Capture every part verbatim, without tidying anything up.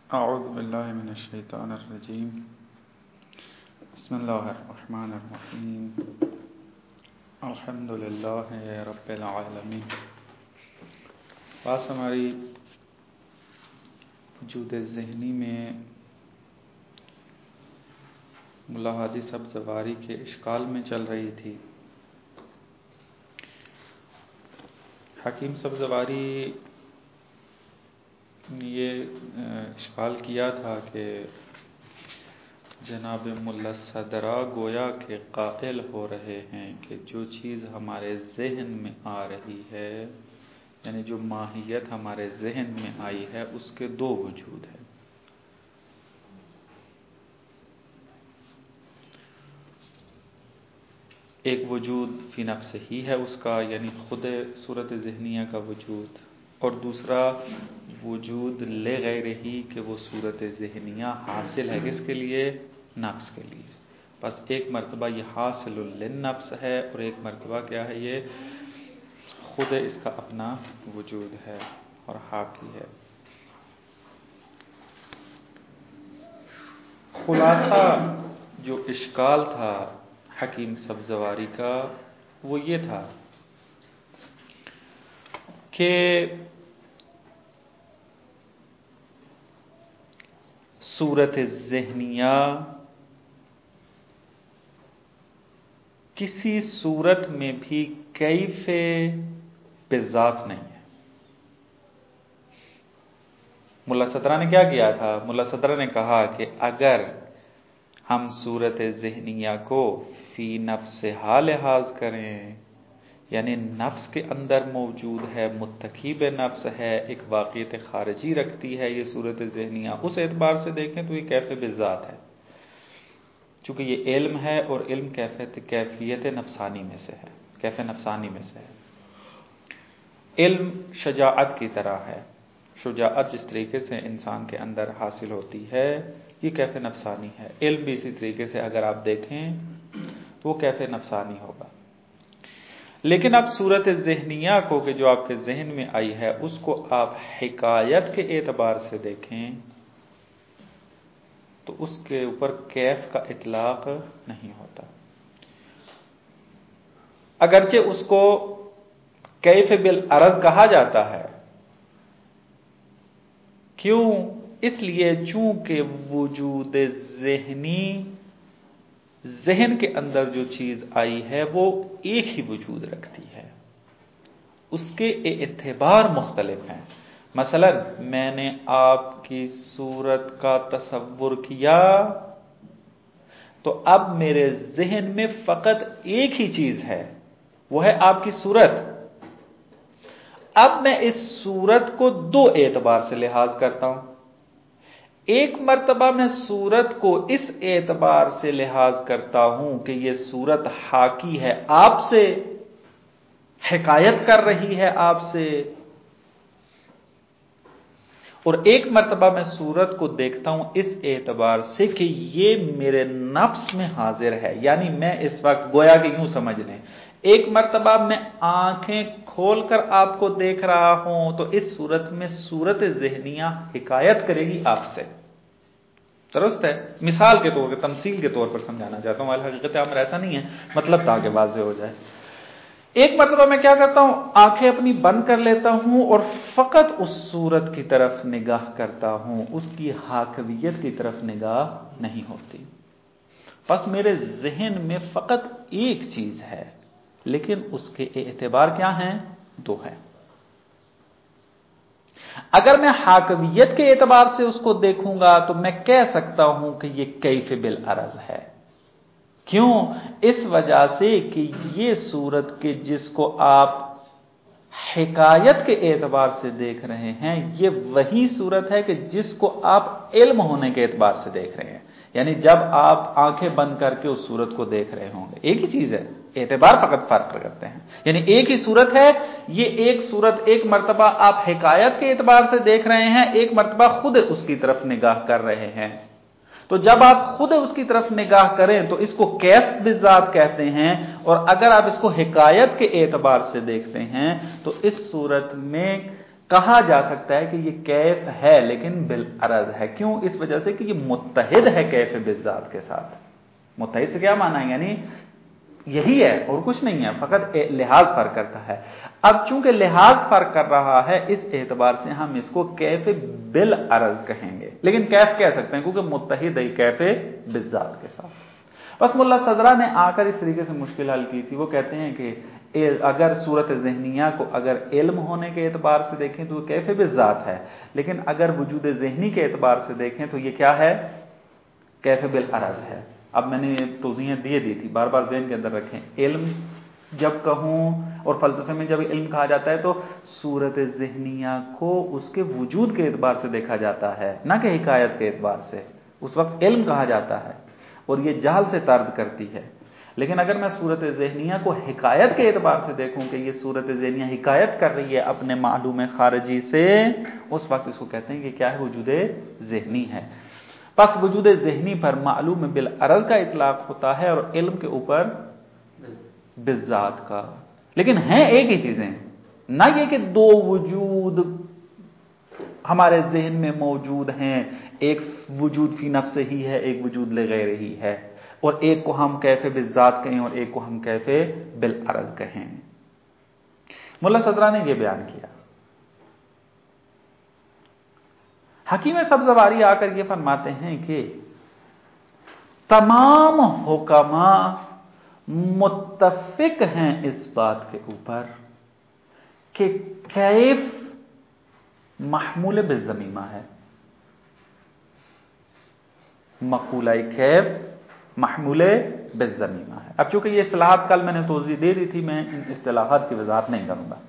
اعوذ باللہ من الشیطان الرجیم بسم اللہ الرحمن الرحیم الحمد للہ رب العالمین. بات ہماری وجود ذہنی میں ملا حاجی سبزواری کے اشکال میں چل رہی تھی. حکیم سبزواری نے یہ اشکال کیا تھا کہ جناب ملا صدرہ گویا کہ قائل ہو رہے ہیں کہ جو چیز ہمارے ذہن میں آ رہی ہے، یعنی جو ماہیت ہمارے ذہن میں آئی ہے، اس کے دو وجود ہیں. ایک وجود فی نفس ہی ہے اس کا، یعنی خود صورت ذہنیہ کا وجود، اور دوسرا وجود لغیر ہی کہ وہ صورت ذہنیہ حاصل ہے کس کے لیے؟ نفس کے لیے. بس ایک مرتبہ یہ حاصل للنفس ہے اور ایک مرتبہ کیا ہے؟ یہ خود اس کا اپنا وجود ہے اور حاکی ہے. خلاصہ جو اشکال تھا حکیم سبزواری کا وہ یہ تھا کہ صورت ذہنیہ کسی صورت میں بھی کیف بذات نہیں ہے. ملا صدرہ نے کیا کیا تھا؟ ملا صدرہ نے کہا کہ اگر ہم صورت ذہنیہ کو فی نفس ہا لحاظ کریں، یعنی نفس کے اندر موجود ہے، متقیب نفس ہے، ایک واقعیت خارجی رکھتی ہے یہ صورت ذہنیہ، اس اعتبار سے دیکھیں تو یہ کیف بذات ہے، چونکہ یہ علم ہے اور علم کیفیت کیفیت نفسانی میں سے ہے، کیف نفسانی میں سے ہے. علم شجاعت کی طرح ہے. شجاعت جس طریقے سے انسان کے اندر حاصل ہوتی ہے یہ کیف نفسانی ہے. علم بھی اسی طریقے سے اگر آپ دیکھیں تو وہ کیف نفسانی ہوگا. لیکن اب صورت ذہنیہ کو کہ جو آپ کے ذہن میں آئی ہے اس کو آپ حکایت کے اعتبار سے دیکھیں تو اس کے اوپر کیف کا اطلاق نہیں ہوتا. اگرچہ اس کو کیف بالعرض کہا جاتا ہے. کیوں؟ اس لیے چونکہ وجود ذہنی، ذہن کے اندر جو چیز آئی ہے وہ ایک ہی وجود رکھتی ہے، اس کے اعتبار مختلف ہیں. مثلا میں نے آپ کی صورت کا تصور کیا تو اب میرے ذہن میں فقط ایک ہی چیز ہے، وہ ہے آپ کی صورت. اب میں اس صورت کو دو اعتبار سے لحاظ کرتا ہوں. ایک مرتبہ میں صورت کو اس اعتبار سے لحاظ کرتا ہوں کہ یہ صورت حاکی ہے آپ سے، حکایت کر رہی ہے آپ سے، اور ایک مرتبہ میں صورت کو دیکھتا ہوں اس اعتبار سے کہ یہ میرے نفس میں حاضر ہے. یعنی میں اس وقت گویا کہ یوں سمجھ لیں، ایک مرتبہ میں آنکھیں کھول کر آپ کو دیکھ رہا ہوں تو اس صورت میں صورت ذہنیہ حکایت کرے گی آپ سے. درست ہے؟ مثال کے طور پر، تمثیل کے طور پر سمجھانا چاہتا ہوں، حقیقت عمر ایسا نہیں ہے، مطلب تاکہ واضح ہو جائے. ایک مرتبہ میں کیا کرتا ہوں؟ آنکھیں اپنی بند کر لیتا ہوں اور فقط اس صورت کی طرف نگاہ کرتا ہوں، اس کی حاکویت کی طرف نگاہ نہیں ہوتی. بس میرے ذہن میں فقط ایک چیز ہے لیکن اس کے اعتبار کیا ہیں؟ دو ہیں. اگر میں حاکویت کے اعتبار سے اس کو دیکھوں گا تو میں کہہ سکتا ہوں کہ یہ کیف بالعرض ہے. کیوں؟ اس وجہ سے کہ یہ صورت کے جس کو آپ حکایت کے اعتبار سے دیکھ رہے ہیں یہ وہی صورت ہے کہ جس کو آپ علم ہونے کے اعتبار سے دیکھ رہے ہیں. یعنی جب آپ آنکھیں بند کر کے اس صورت کو دیکھ رہے ہوں گے، ایک ہی چیز ہے، اعتبار فقط فرق کرتے ہیں. یعنی ایک ہی صورت ہے، یہ ایک صورت ایک مرتبہ آپ حکایت کے اعتبار سے دیکھ رہے ہیں، ایک مرتبہ خود اس کی طرف نگاہ کر رہے ہیں. تو جب آپ خود اس کی طرف نگاہ کریں تو اس کو کیف بالذات کہتے ہیں، اور اگر آپ اس کو حکایت کے اعتبار سے دیکھتے ہیں تو اس صورت میں کہا جا سکتا ہے کہ یہ کیف ہے لیکن بالعرض ہے. کیوں؟ اس وجہ سے کہ یہ متحد ہے کیف بالذات کے ساتھ. متحد سے کیا مانا ہے؟ یعنی یہی ہے اور کچھ نہیں ہے، فقط لحاظ فرق کرتا ہے. اب چونکہ لحاظ فرق کر رہا ہے اس اعتبار سے ہم اس کو کیف بالعرض کہیں گے، لیکن کیف کہہ سکتے ہیں کیونکہ متحد ہے کیف بالذات کے ساتھ. بس ملا صدرہ نے آ کر اس طریقے سے مشکل حل کی تھی. وہ کہتے ہیں کہ اگر صورت ذہنیہ کو اگر علم ہونے کے اعتبار سے دیکھیں تو وہ کیف بالذات ہے، لیکن اگر وجود ذہنی کے اعتبار سے دیکھیں تو یہ کیا ہے؟ کیف بالعرض ہے. اب میں نے توضیحیں دیے دی تھی، بار بار ذہن کے اندر رکھیں. علم جب کہوں اور فلسفے میں جب علم کہا جاتا ہے تو صورت ذہنیہ کو اس کے وجود کے اعتبار سے دیکھا جاتا ہے، نہ کہ حکایت کے اعتبار سے. اس وقت علم کہا جاتا ہے اور یہ جہل سے طرد کرتی ہے. لیکن اگر میں صورت ذہنیہ کو حکایت کے اعتبار سے دیکھوں کہ یہ صورت ذہنیہ حکایت کر رہی ہے اپنے معلوم خارجی سے، اس وقت اس کو کہتے ہیں کہ کیا ہے؟ وجود ذہنی ہے. پس وجود ذہنی پر معلوم بالعرض کا اطلاق ہوتا ہے اور علم کے اوپر بالذات کا. لیکن ہیں ایک ہی چیزیں، نہ یہ کہ دو وجود ہمارے ذہن میں موجود ہیں، ایک وجود فی نفس ہی ہے، ایک وجود لغیر ہی ہے، اور ایک کو ہم کیف بالذات کہیں اور ایک کو ہم کیف بالعرض کہیں. ملا صدرہ نے یہ بیان کیا. حکیم سبزواری آ کر یہ فرماتے ہیں کہ تمام حکماء متفق ہیں اس بات کے اوپر کہ کیف محمول بالضمیمہ ہے. مقولہ کیف محمول بالضمیمہ ہے. اب چونکہ یہ اصطلاحات کل میں نے توضیح دے دی تھی، میں ان اصطلاحات کی وضاحت نہیں کروں گا.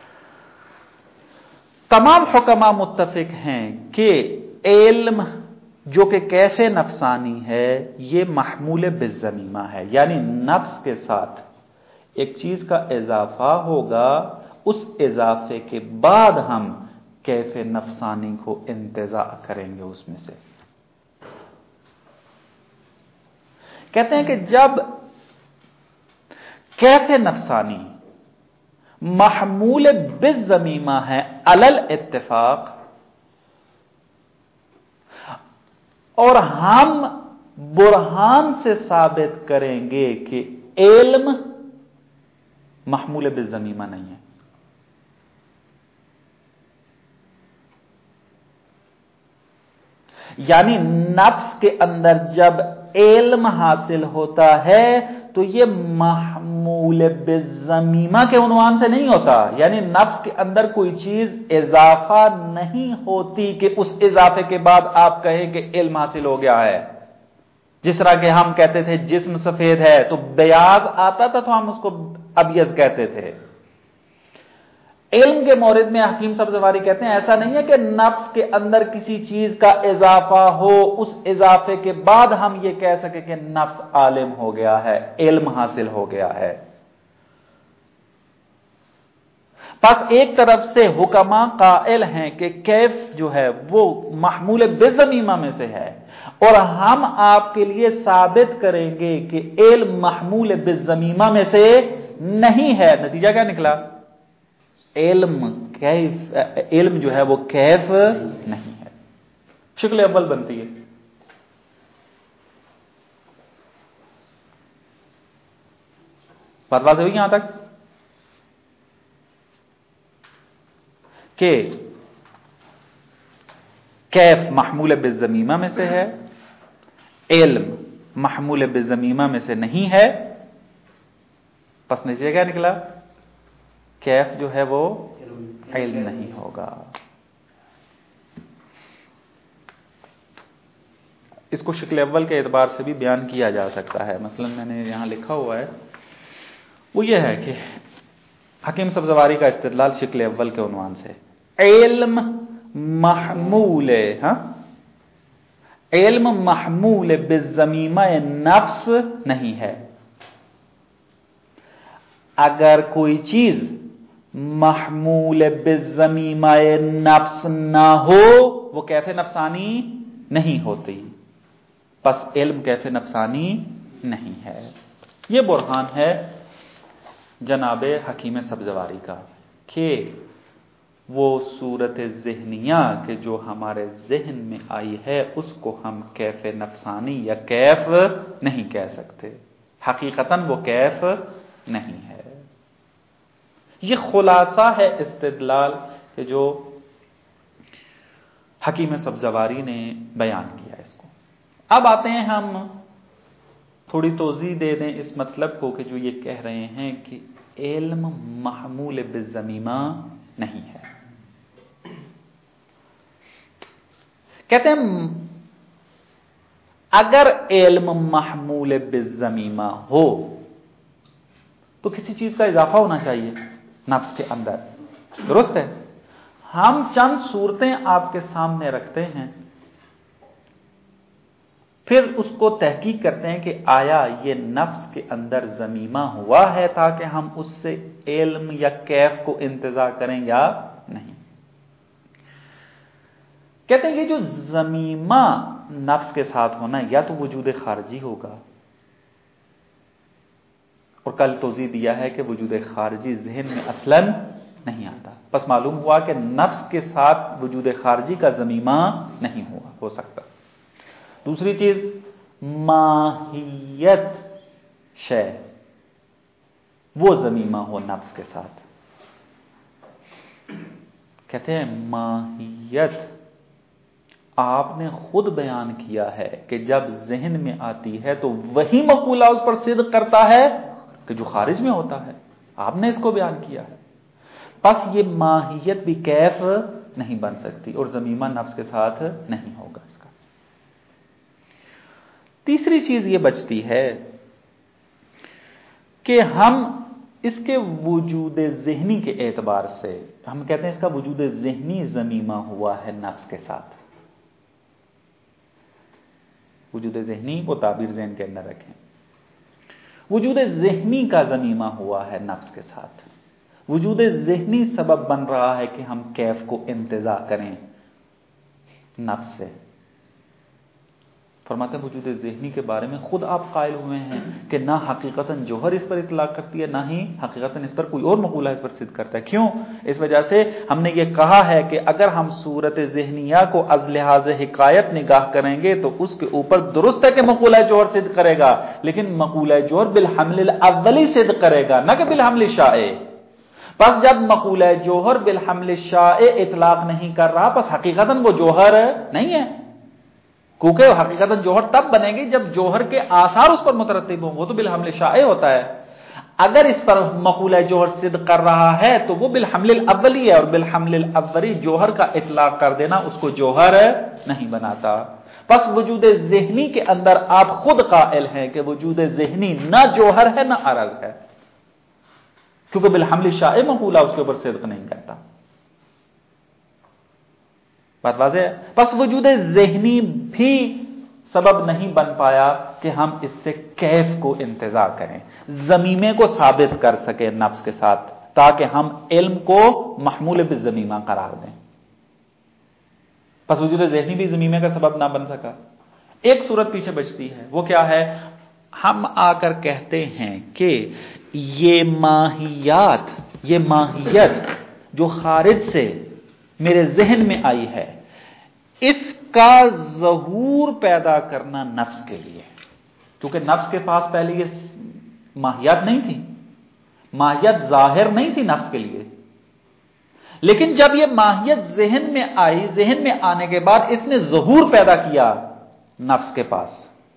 تمام حکماء متفق ہیں کہ علم جو کہ کیف نفسانی ہے یہ محمول بالضمیمہ ہے، یعنی نفس کے ساتھ ایک چیز کا اضافہ ہوگا، اس اضافے کے بعد ہم کیف نفسانی کو انتزاع کریں گے اس میں سے. کہتے ہیں کہ جب کیف نفسانی محمول بالضمیمہ ہے علل اتفاق، اور ہم برہان سے ثابت کریں گے کہ علم محمول بالضمیمہ نہیں ہے. یعنی نفس کے اندر جب علم حاصل ہوتا ہے تو یہ محمول بالضمیمہ کے عنوان سے نہیں ہوتا. یعنی نفس کے اندر کوئی چیز اضافہ نہیں ہوتی کہ اس اضافے کے بعد آپ کہیں کہ علم حاصل ہو گیا ہے. جس طرح کہ ہم کہتے تھے جسم سفید ہے تو بیاض آتا تھا تو ہم اس کو ابیض کہتے تھے. علم کے مورد میں حکیم سبزواری کہتے ہیں ایسا نہیں ہے کہ نفس کے اندر کسی چیز کا اضافہ ہو، اس اضافے کے بعد ہم یہ کہہ سکیں کہ نفس عالم ہو گیا ہے، علم حاصل ہو گیا ہے. پس ایک طرف سے حکماء قائل ہیں کہ کیف جو ہے وہ محمول بالضمیمہ میں سے ہے، اور ہم آپ کے لیے ثابت کریں گے کہ علم محمول بالضمیمہ میں سے نہیں ہے. نتیجہ کیا نکلا؟ علم کیف علم جو ہے وہ کیف نہیں ہے. شکل اول بنتی ہے. بات واضح ہوئی یہاں تک کہ کیف محمول بالضمیمہ میں سے ہے، علم محمول بالضمیمہ میں سے نہیں ہے. پس نتیجہ کیا نکلا؟ کیف جو ہے وہ علم نہیں ہوگا. اس کو شکل اول کے اعتبار سے بھی بیان کیا جا سکتا ہے. مثلا میں نے یہاں لکھا ہوا ہے وہ یہ ہے کہ حکیم سبزواری کا استدلال شکل اول کے عنوان سے علم محمول ہاں علم محمول بالضمیمہ نفس نہیں ہے. اگر کوئی چیز محمول بالضمیمہ نفس نہ ہو وہ کیف نفسانی نہیں ہوتی. پس علم کیف نفسانی نہیں ہے. یہ برہان ہے جناب حکیم سبزواری کا کہ وہ صورت ذہنیہ کہ جو ہمارے ذہن میں آئی ہے اس کو ہم کیف نفسانی یا کیف نہیں کہہ سکتے، حقیقتاً وہ کیف نہیں ہے۔ یہ خلاصہ ہے استدلال کہ جو حکیم سبزواری نے بیان کیا اس کو۔ اب آتے ہیں ہم تھوڑی توضیح دے دیں اس مطلب کو کہ جو یہ کہہ رہے ہیں کہ علم محمول بالضمیمہ نہیں ہے۔ کہتے ہیں اگر علم محمول بالضمیمہ ہو تو کسی چیز کا اضافہ ہونا چاہیے نفس کے اندر، درست ہے؟ ہم چند صورتیں آپ کے سامنے رکھتے ہیں، پھر اس کو تحقیق کرتے ہیں کہ آیا یہ نفس کے اندر ضمیمہ ہوا ہے تاکہ ہم اس سے علم یا کیف کو انتزاع کریں یا نہیں۔ کہتے ہیں یہ جو ضمیمہ نفس کے ساتھ ہونا ہے یا تو وجود خارجی ہوگا، اور کل توضیح دیا ہے کہ وجود خارجی ذہن میں اصلاً نہیں آتا، پس معلوم ہوا کہ نفس کے ساتھ وجود خارجی کا ضمیمہ نہیں ہوا ہو سکتا۔ دوسری چیز ماہیت شے، وہ ضمیمہ ہو نفس کے ساتھ۔ کہتے ہیں ماہیت آپ نے خود بیان کیا ہے کہ جب ذہن میں آتی ہے تو وہی مقولہ اس پر صدق کرتا ہے کہ جو خارج میں ہوتا ہے، آپ نے اس کو بیان کیا ہے۔ پس یہ ماہیت بھی کیف نہیں بن سکتی اور ضمیمہ نفس کے ساتھ نہیں ہوگا اس کا۔ تیسری چیز یہ بچتی ہے کہ ہم اس کے وجود ذہنی کے اعتبار سے ہم کہتے ہیں اس کا وجود ذہنی ضمیمہ ہوا ہے نفس کے ساتھ۔ وجود ذہنی وہ تعبیر ذہن کے اندر رکھیں، وجود ذہنی کا ضمیمہ ہوا ہے نفس کے ساتھ، وجود ذہنی سبب بن رہا ہے کہ ہم کیف کو انتزاع کریں نفس سے۔ فرماتے ہیں وجود ذہنی کے بارے میں خود آپ قائل ہوئے ہیں کہ نہ حقیقتاً جوہر اس پر اطلاق کرتی ہے، نہ ہی حقیقتاً اس پر کوئی اور مقولہ اس پر صدق کرتا ہے۔ کیوں؟ اس وجہ سے ہم نے یہ کہا ہے کہ اگر ہم صورت ذہنیہ کو از لحاظ حکایت نگاہ کریں گے تو اس کے اوپر درست ہے کہ مقولہ جوہر صدق کرے گا، لیکن مقولہ جوہر بالحمل الاولی صدق کرے گا، نہ کہ بالحمل شائع۔ پس جب مقولہ جوہر بالحمل شائع اطلاق نہیں کر رہا، پس حقیقتاً وہ جوہر نہیں ہے، کیونکہ حقیقتاً جوہر تب بنے گی جب جوہر کے آثار اس پر مترتب ہوں، وہ تو بالحمل شائع ہوتا ہے۔ اگر اس پر مقولہ جوہر صدق کر رہا ہے تو وہ بالحمل الاولی ہے، اور بالحمل الاولی جوہر کا اطلاق کر دینا اس کو جوہر نہیں بناتا۔ پس وجود ذہنی کے اندر آپ خود قائل ہیں کہ وجود ذہنی نہ جوہر ہے نہ عرض ہے، کیونکہ بالحمل شائع مقولہ اس کے اوپر صدق نہیں کرتا۔ بات واضح ہے؟ پس وجود ذہنی بھی سبب نہیں بن پایا کہ ہم اس سے کیف کو انتزاع کریں، ضمیمے کو ثابت کر سکیں نفس کے ساتھ، تاکہ ہم علم کو محمول بالضمیمہ قرار دیں۔ پس وجود ذہنی بھی ضمیمے کا سبب نہ بن سکا۔ ایک صورت پیچھے بچتی ہے، وہ کیا ہے؟ ہم آ کر کہتے ہیں کہ یہ ماہیات، یہ ماہیت جو خارج سے میرے ذہن میں آئی ہے، اس کا ظہور پیدا کرنا نفس کے لیے، کیونکہ نفس کے پاس پہلے یہ ماہیت نہیں تھی، ماہیت ظاہر نہیں تھی نفس کے لیے، لیکن جب یہ ماہیت ذہن میں آئی، ذہن میں آنے کے بعد اس نے ظہور پیدا کیا نفس کے پاس،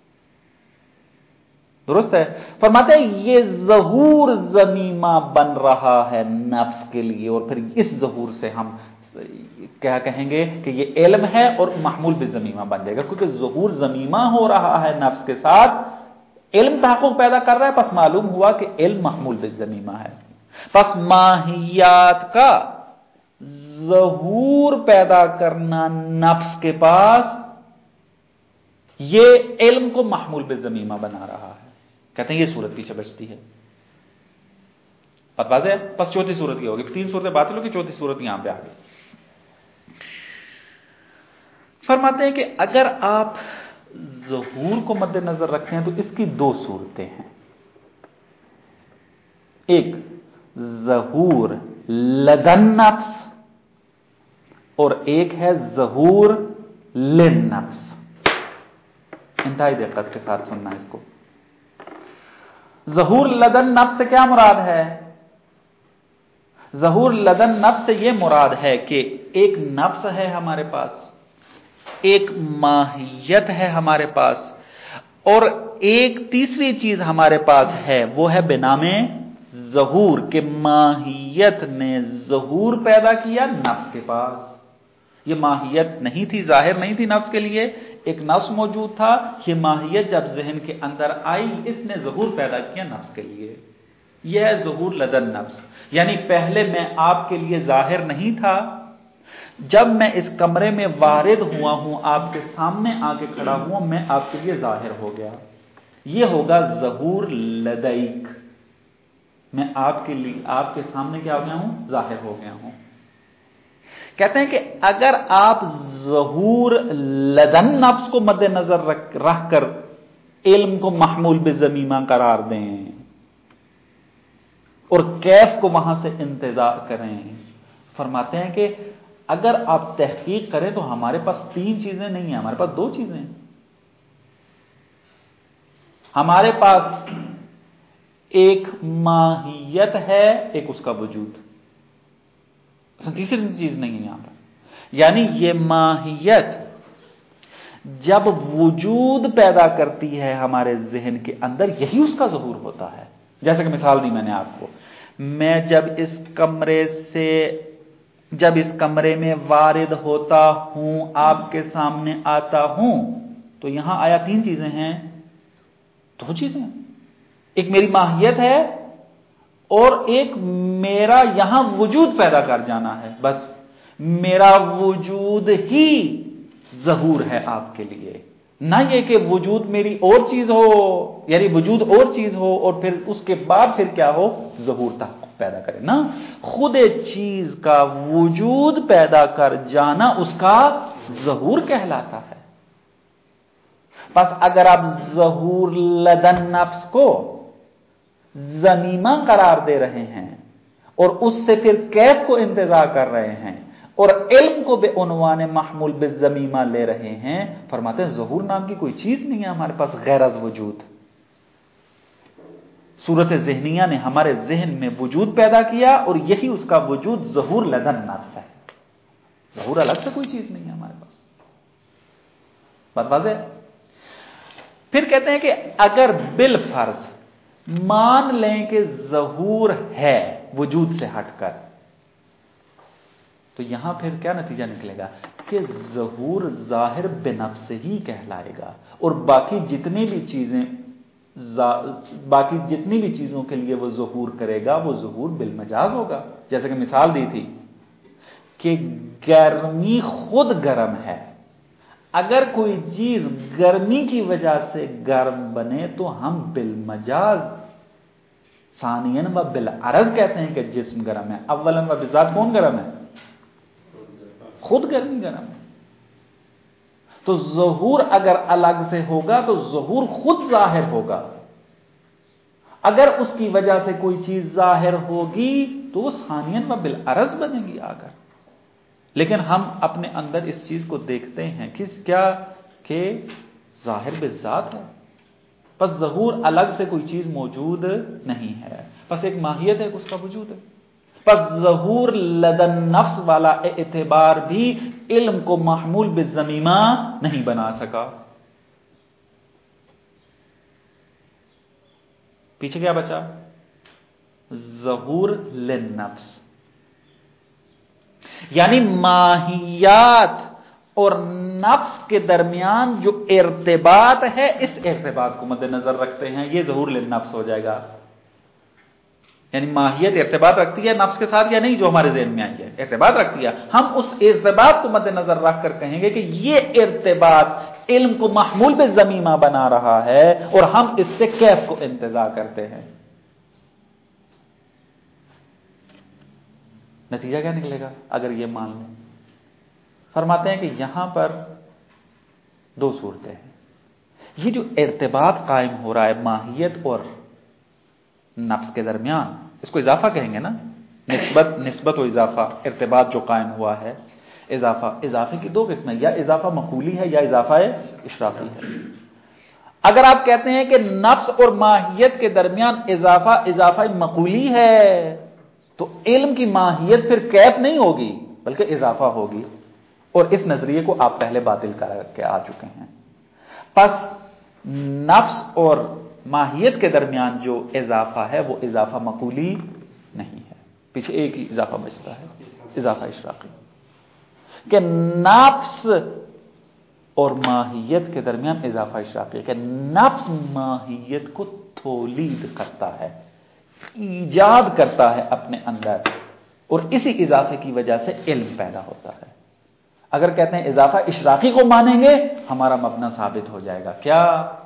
درست ہے؟ فرماتے ہیں یہ ظہور ضمیمہ بن رہا ہے نفس کے لیے، اور پھر اس ظہور سے ہم کیا کہیں گے کہ یہ علم ہے اور محمول بالضمیمہ بن جائے گا، کیونکہ ظہور ضمیمہ ہو رہا ہے نفس کے ساتھ، علم تحقق پیدا کر رہا ہے، پس معلوم ہوا کہ علم محمول بالضمیمہ ہے۔ پس ماہیات کا ظہور پیدا کرنا نفس کے پاس، یہ علم کو محمول بالضمیمہ بنا رہا ہے۔ کہتے ہیں یہ صورت پیچھے بچتی ہے۔ بات واضح ہے؟ پس چوتھی صورت یہ ہوگی، تین صورتیں باطل ہوگی، چوتھی صورت یہاں پہ آ گئی۔ فرماتے ہیں کہ اگر آپ ظہور کو مد نظر رکھتے ہیں تو اس کی دو صورتیں ہیں، ایک ظہور لدن نفس اور ایک ہے ظہور للنفس. انتہائی دقت کے ساتھ سننا اس کو. ظہور لدن نفس سے کیا مراد ہے؟ ظہور لدن نفس سے یہ مراد ہے کہ ایک نفس ہے ہمارے پاس، ایک ماہیت ہے ہمارے پاس، اور ایک تیسری چیز ہمارے پاس ہے، وہ ہے بنام ظہور، کہ ماہیت نے ظہور پیدا کیا نفس کے پاس. یہ ماہیت نہیں تھی، ظاہر نہیں تھی نفس کے لیے، ایک نفس موجود تھا. یہ ماہیت جب ذہن کے اندر آئی، اس نے ظہور پیدا کیا نفس کے لیے. یہ ہے ظہور لدن نفس. یعنی پہلے میں آپ کے لیے ظاہر نہیں تھا، جب میں اس کمرے میں وارد ہوا ہوں، آپ کے سامنے آ کے کھڑا ہوا، میں آپ کے لیے ظاہر ہو گیا. یہ ہوگا ظہور لدیک. میں آپ کے لیے، آپ کے سامنے کیا ہو گیا ہوں؟ ظاہر ہو گیا ہوں. کہتے ہیں کہ اگر آپ ظہور لدن نفس کو مد نظر رکھ, رکھ کر علم کو محمول بضمیمہ قرار دیں اور کیف کو وہاں سے انتزاع کریں، فرماتے ہیں کہ اگر آپ تحقیق کریں تو ہمارے پاس تین چیزیں نہیں ہیں، ہمارے پاس دو چیزیں ہیں. ہمارے پاس ایک ماہیت ہے، ایک اس کا وجود. تیسری چیز نہیں ہے یہاں پر. یعنی یہ ماہیت جب وجود پیدا کرتی ہے ہمارے ذہن کے اندر، یہی اس کا ظہور ہوتا ہے. جیسے کہ مثال دی میں نے آپ کو، میں جب اس کمرے سے جب اس کمرے میں وارد ہوتا ہوں، آپ کے سامنے آتا ہوں، تو یہاں آیا تین چیزیں ہیں، دو چیزیں. ایک میری ماہیت ہے اور ایک میرا یہاں وجود پیدا کر جانا ہے. بس میرا وجود ہی ظہور ہے آپ کے لیے، نہ یہ کہ وجود میری اور چیز ہو، یعنی وجود اور چیز ہو اور پھر اس کے بعد پھر کیا ہو؟ ظہور تحقق پیدا کرے. نا، خود چیز کا وجود پیدا کر جانا اس کا ظہور کہلاتا ہے. بس اگر آپ ظہور لدن نفس کو ضمیمہ قرار دے رہے ہیں اور اس سے پھر کیف کو انتزاع کر رہے ہیں اور علم کو بے عنوان محمول بالضمیمہ لے رہے ہیں، فرماتے ہیں ظہور نام کی کوئی چیز نہیں ہے ہمارے پاس غیر از وجود. صورت ذہنیہ نے ہمارے ذہن میں وجود پیدا کیا اور یہی اس کا وجود ظہور لدن نفس ہے. ظہور الگ سے کوئی چیز نہیں ہے ہمارے پاس. بات واضح ہے؟ پھر کہتے ہیں کہ اگر بالفرض مان لیں کہ ظہور ہے وجود سے ہٹ کر، تو یہاں پھر کیا نتیجہ نکلے گا کہ ظہور ظاہر بنفس ہی کہلائے گا، اور باقی جتنی بھی چیزیں باقی جتنی بھی چیزوں کے لیے وہ ظہور کرے گا وہ ظہور بالمجاز ہوگا. جیسے کہ مثال دی تھی کہ گرمی خود گرم ہے، اگر کوئی چیز گرمی کی وجہ سے گرم بنے تو ہم بالمجاز ثانیاً و بالعرض کہتے ہیں کہ جسم گرم ہے. اولاً و بالذات کون گرم ہے؟ خود گرمی گرم ہے. تو ظہور اگر الگ سے ہوگا تو ظہور خود ظاہر ہوگا. اگر اس کی وجہ سے کوئی چیز ظاہر ہوگی تو وہ ثانیاً و بالعرض بنے گی آ کر. لیکن ہم اپنے اندر اس چیز کو دیکھتے ہیں کس کیا کہ ظاہر بالذات ہے. بس ظہور الگ سے کوئی چیز موجود نہیں ہے، بس ایک ماہیت ہے، اس کا وجود ہے. بس ظہور لدن نفس والا اعتبار بھی علم کو محمول بالضمیمہ نہیں بنا سکا. پیچھے کیا بچا؟ ظہور للنفس. یعنی ماہیات اور نفس کے درمیان جو ارتباط ہے، اس ارتباط کو مد نظر رکھتے ہیں، یہ ظہور للنفس ہو جائے گا. یعنی ماہیت ارتباط رکھتی ہے نفس کے ساتھ یا نہیں؟ جو ہمارے ذہن میں آئی ہے ارتباط رکھتی ہے. ہم اس ارتباط کو مد نظر رکھ کر کہیں گے کہ یہ ارتباط علم کو محمول پہ ضمیمہ بنا رہا ہے اور ہم اس سے کیف کو انتزاع کرتے ہیں. نتیجہ کیا نکلے گا اگر یہ مان لیں؟ فرماتے ہیں کہ یہاں پر دو صورتیں ہیں. یہ جو ارتباط قائم ہو رہا ہے ماہیت اور نفس کے درمیان، اس کو اضافہ کہیں گے نا، نسبت نسبت و اضافہ، ارتباط جو قائم ہوا ہے، اضافہ اضافے کی دو قسمیں، یا اضافہ مقولی ہے یا اضافہ اشراقی ہے۔ اگر آپ کہتے ہیں کہ نفس اور ماہیت کے درمیان اضافہ اضافہ مقولی ہے تو علم کی ماہیت پھر کیف نہیں ہوگی بلکہ اضافہ ہوگی، اور اس نظریے کو آپ پہلے باطل کر کے آ چکے ہیں۔ پس نفس اور ماہیت کے درمیان جو اضافہ ہے وہ اضافہ مقولی نہیں ہے، پیچھے ایک ہی اضافہ بچتا ہے، اضافہ اشراقی، کہ نفس اور ماہیت کے درمیان اضافہ اشراقی ہے کہ نفس ماہیت کو تولید کرتا ہے، ایجاد کرتا ہے اپنے اندر، اور اسی اضافے کی وجہ سے علم پیدا ہوتا ہے۔ اگر کہتے ہیں اضافہ اشراقی کو مانیں گے ہمارا مبنا ثابت ہو جائے گا، کیا؟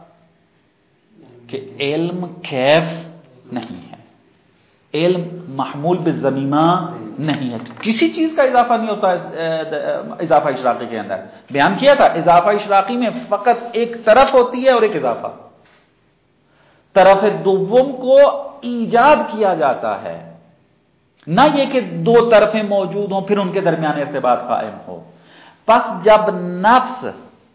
کہ علم کیف نہیں ہے، علم محمول بالضمیمہ نہیں ہے، کسی چیز کا اضافہ نہیں ہوتا اضافہ اشراقی کے اندر۔ بیان کیا تھا اضافہ اشراقی میں فقط ایک طرف ہوتی ہے اور ایک اضافہ، طرف دوم کو ایجاد کیا جاتا ہے، نہ یہ کہ دو طرفیں موجود ہوں پھر ان کے درمیان ارتباط قائم ہو۔ پس جب نفس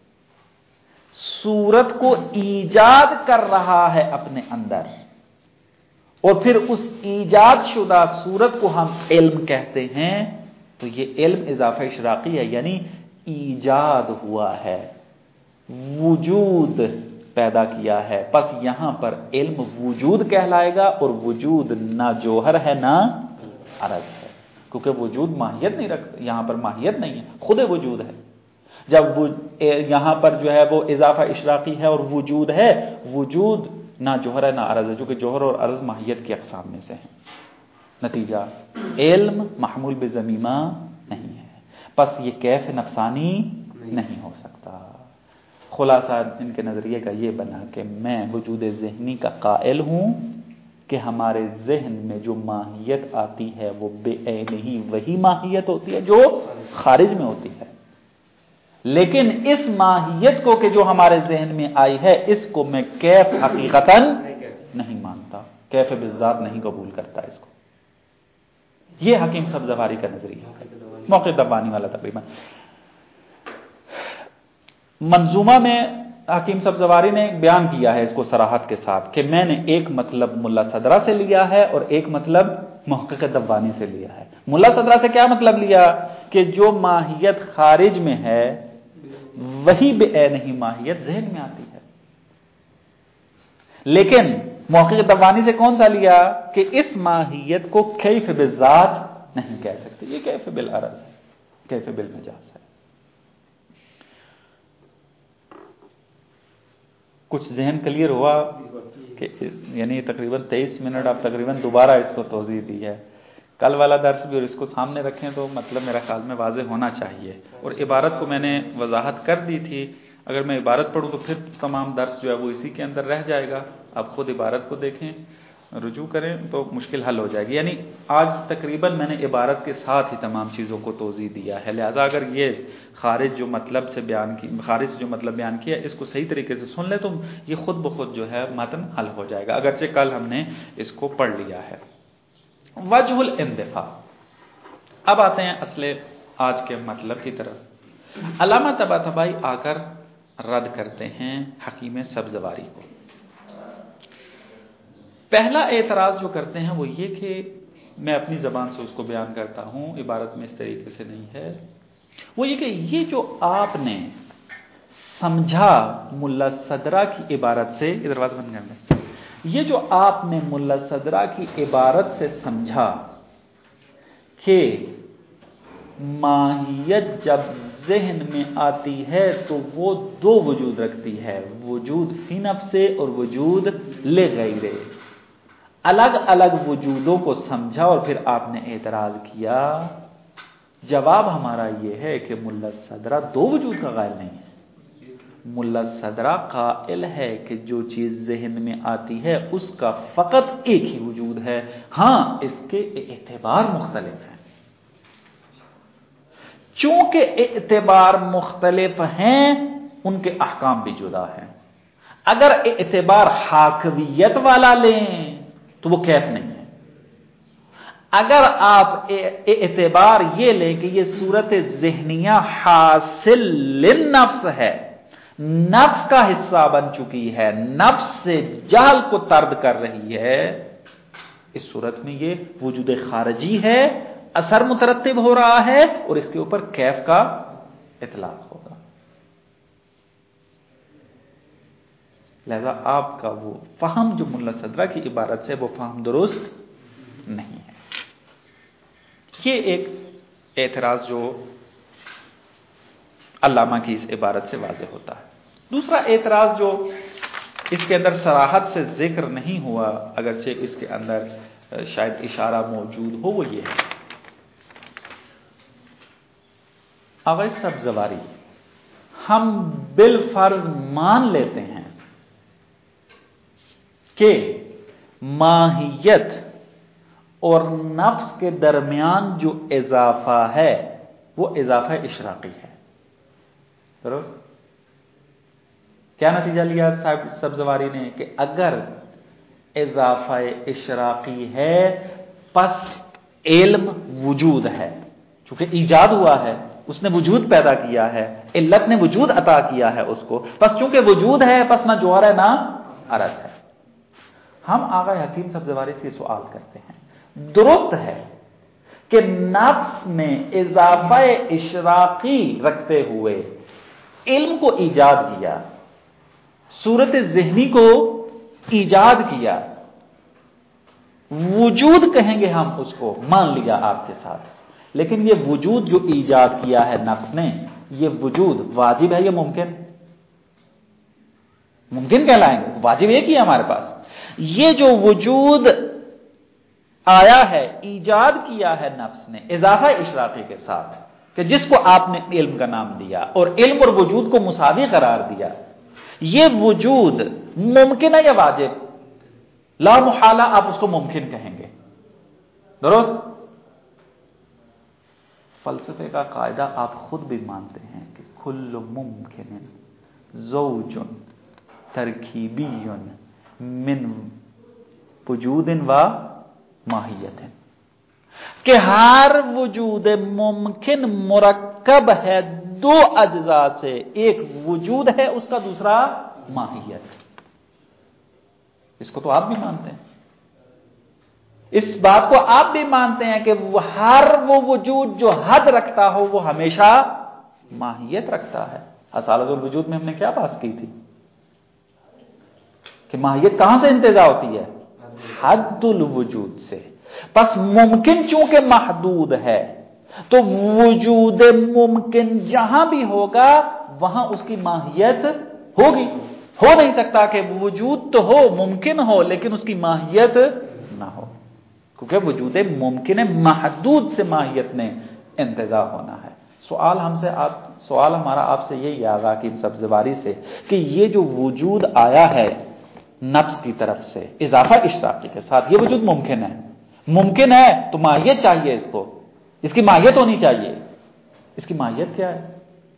صورت کو ایجاد کر رہا ہے اپنے اندر، اور پھر اس ایجاد شدہ صورت کو ہم علم کہتے ہیں، تو یہ علم اضافہ اشراقی ہے، یعنی ایجاد ہوا ہے، وجود پیدا کیا ہے۔ پس یہاں پر علم وجود کہلائے گا، اور وجود نہ جوہر ہے نہ عرض ہے، کیونکہ وجود ماہیت نہیں رکھتا، یہاں پر ماہیت نہیں ہے، خود وجود ہے۔ جب یہاں پر جو ہے وہ اضافہ اشراقی ہے اور وجود ہے، وجود نہ جوہر ہے نہ عرض ہے، جو کہ جوہر اور عرض ماہیت کی اقسام میں سے ہیں۔ نتیجہ علم محمول بضمیمہ نہیں ہے، پس یہ کیف نفسانی نہیں ہو سکتا۔ خلاصہ ان کے نظریے کا یہ بنا کہ میں وجود ذہنی کا قائل ہوں کہ ہمارے ذہن میں جو ماہیت آتی ہے وہ بے عین ہی وہی ماہیت ہوتی ہے جو خارج میں ہوتی ہے، لیکن اس ماہیت کو کہ جو ہمارے ذہن میں آئی ہے اس کو میں کیف حقیقتاً نہیں مانتا، کیف بالذات نہیں قبول کرتا اس کو۔ یہ حکیم سبزواری کا نظریہ ہے، موقع دبانی والا تقریباً۔ منظومہ میں حکیم سبزواری نے بیان کیا ہے اس کو صراحت کے ساتھ کہ میں نے ایک مطلب ملا صدرہ سے لیا ہے اور ایک مطلب محقق دبانی سے لیا ہے۔ ملا صدرہ سے کیا مطلب لیا؟ کہ جو ماہیت خارج میں ہے وہی بے عین ہی ماہیت ذہن میں آتی ہے، لیکن محقق دبانی سے کون سا لیا؟ کہ اس ماہیت کو کیف بالذات نہیں کہہ سکتے، یہ کیف بالعرض ہے، کیف بالمجاز ہے۔ کچھ ذہن کلیئر ہوا کہ یعنی تقریباً تیئیس منٹ اب تقریباً دوبارہ اس کو توضیح دی ہے۔ کل والا درس بھی اور اس کو سامنے رکھیں تو مطلب میرا خیال میں واضح ہونا چاہیے، اور عبارت کو میں نے وضاحت کر دی تھی، اگر میں عبارت پڑھوں تو پھر تمام درس جو ہے وہ اسی کے اندر رہ جائے گا۔ آپ خود عبارت کو دیکھیں، رجوع کریں تو مشکل حل ہو جائے گی۔ یعنی آج تقریباً میں نے عبارت کے ساتھ ہی تمام چیزوں کو توضیح دیا ہے، لہذا اگر یہ خارج جو مطلب سے بیان کی خارج سے جو مطلب بیان کیا اس کو صحیح طریقے سے سن لے تو یہ خود بخود جو ہے متن حل ہو جائے گا، اگرچہ کل ہم نے اس کو پڑھ لیا ہے۔ وجہ الاندفاع۔ اب آتے ہیں اصل آج کے مطلب کی طرف۔ علامہ طباطبائی آ کر رد کرتے ہیں حکیم سبزواری کو۔ پہلا اعتراض جو کرتے ہیں وہ یہ کہ میں اپنی زبان سے اس کو بیان کرتا ہوں، عبارت میں اس طریقے سے نہیں ہے، وہ یہ کہ یہ جو آپ نے سمجھا ملا صدرہ کی عبارت سے، دروازہ بند کر دیں، یہ جو آپ نے ملا صدرہ کی عبارت سے سمجھا کہ ماہیت جب ذہن میں آتی ہے تو وہ دو وجود رکھتی ہے، وجود فی نفسے اور وجود لغیرے، الگ الگ وجودوں کو سمجھا اور پھر آپ نے اعتراض کیا۔ جواب ہمارا یہ ہے کہ ملا صدرہ دو وجود کا قائل نہیں ہے، ملا صدرہ قائل ہے کہ جو چیز ذہن میں آتی ہے اس کا فقط ایک ہی وجود ہے، ہاں اس کے اعتبار مختلف ہیں۔ چونکہ اعتبار مختلف ہیں ان کے احکام بھی جدا ہیں۔ اگر اعتبار حاکویت والا لیں تو وہ کیف نہیں ہے، اگر آپ اعتبار یہ لیں کہ یہ صورت ذہنیہ حاصل للنفس ہے، نفس کا حصہ بن چکی ہے، نفس سے جہل کو طرد کر رہی ہے، اس صورت میں یہ وجود خارجی ہے، اثر مترتب ہو رہا ہے اور اس کے اوپر کیف کا اطلاق ہوگا۔ لہذا آپ کا وہ فہم جو ملا صدرہ کی عبارت سے وہ فہم درست نہیں ہے۔ یہ ایک اعتراض جو علامہ کی اس عبارت سے واضح ہوتا ہے۔ دوسرا اعتراض جو اس کے اندر صراحت سے ذکر نہیں ہوا، اگرچہ اس کے اندر شاید اشارہ موجود ہو، وہ یہ ہے، آغا سبزواری ہم بالفرض مان لیتے ہیں کہ ماہیت اور نفس کے درمیان جو اضافہ ہے وہ اضافہ اشراقی ہے، درست؟ کیا نتیجہ لیا صاحب سبزواری نے کہ اگر اضافہ اشراقی ہے پس علم وجود ہے، چونکہ ایجاد ہوا ہے، اس نے وجود پیدا کیا ہے، علت نے وجود عطا کیا ہے اس کو، پس چونکہ وجود ہے پس نہ جوہر ہے نہ عرض ہے۔ ہم آغا حکیم سبزواری سے سوال کرتے ہیں، درست ہے کہ نفس نے اضافہ اشراقی رکھتے ہوئے علم کو ایجاد کیا، صورت ذہنی کو ایجاد کیا، وجود کہیں گے ہم اس کو، مان لیا آپ کے ساتھ، لیکن یہ وجود جو ایجاد کیا ہے نفس نے، یہ وجود واجب ہے یا ممکن؟ ممکن کہلائیں گے، واجب ایک ہی ہے ہمارے پاس۔ یہ جو وجود آیا ہے، ایجاد کیا ہے نفس نے اضافہ اشراقی کے ساتھ، کہ جس کو آپ نے علم کا نام دیا اور علم اور وجود کو مساوی قرار دیا، یہ وجود ممکن ہے یا واجب؟ لا محالہ آپ اس کو ممکن کہیں گے، درست؟ فلسفے کا قاعدہ آپ خود بھی مانتے ہیں کہ کل ممکن زوج ترکیبی من وجود و ماہیت، کہ ہر وجود ممکن مرکب ہے دو اجزاء سے، ایک وجود ہے اس کا، دوسرا ماہیت۔ اس کو تو آپ بھی مانتے ہیں، اس بات کو آپ بھی مانتے ہیں کہ ہر وہ وجود جو حد رکھتا ہو وہ ہمیشہ ماہیت رکھتا ہے۔ اصالت الوجود میں ہم نے کیا بات کی تھی کہ ماہیت کہاں سے انتزاع ہوتی ہے؟ حد الوجود سے۔ پس ممکن چونکہ محدود ہے تو وجود ممکن جہاں بھی ہوگا وہاں اس کی ماہیت ہوگی۔ ہو نہیں سکتا کہ وجود تو ہو، ممکن ہو، لیکن اس کی ماہیت نہ ہو، کیونکہ وجود ممکن محدود سے ماہیت نے انتزاع ہونا ہے۔ سوال ہم سے آپ سوال ہمارا آپ سے یہی آغا کی سبزواری سے کہ یہ جو وجود آیا ہے نفس کی طرف سے اضافہ اشراقی کے ساتھ، یہ وجود ممکن ہے، ممکن ہے تو ماہیت چاہیے، اس کو، اس کی ماہیت ہونی چاہیے۔ اس کی ماہیت کیا ہے؟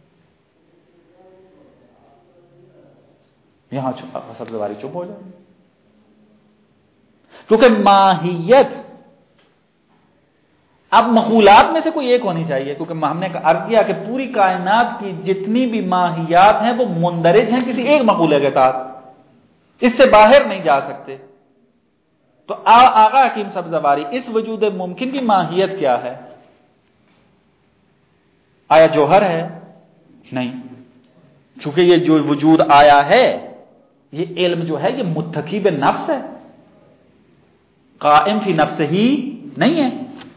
یہاں سبزواری چپ ہو جائے، کیونکہ ماہیت اب مخلوقات میں سے کوئی ایک ہونی چاہیے، کیونکہ ہم نے عرض کیا کہ پوری کائنات کی جتنی بھی ماہیات ہیں وہ مندرج ہیں کسی ایک مقولے کے تحت، اس سے باہر نہیں جا سکتے۔ تو آغا حکیم سبزواری اس وجود ممکن کی ماہیت کیا ہے؟ آیا جوہر ہے؟ نہیں، کیونکہ یہ جو وجود آیا ہے، یہ علم جو ہے یہ متقی نفس ہے، قائم فی نفس ہی نہیں ہے،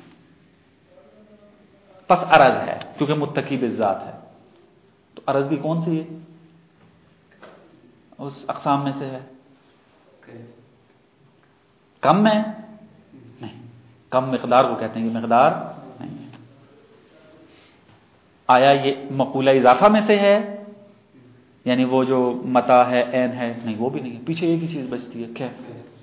پس عرض ہے کیونکہ متقی بالذات ہے۔ تو عرض بھی کون سی ہے؟ اس اقسام میں سے ہے، کم میں نہیں، کم مقدار کو کہتے ہیں، یہ مقدار نہیں ہے۔ آیا یہ مقولہ اضافہ میں سے ہے، یعنی وہ جو متا ہے، عین ہے؟ نہیں، وہ بھی نہیں ہے، پیچھے ایک ہی چیز بچتی ہے، کیف۔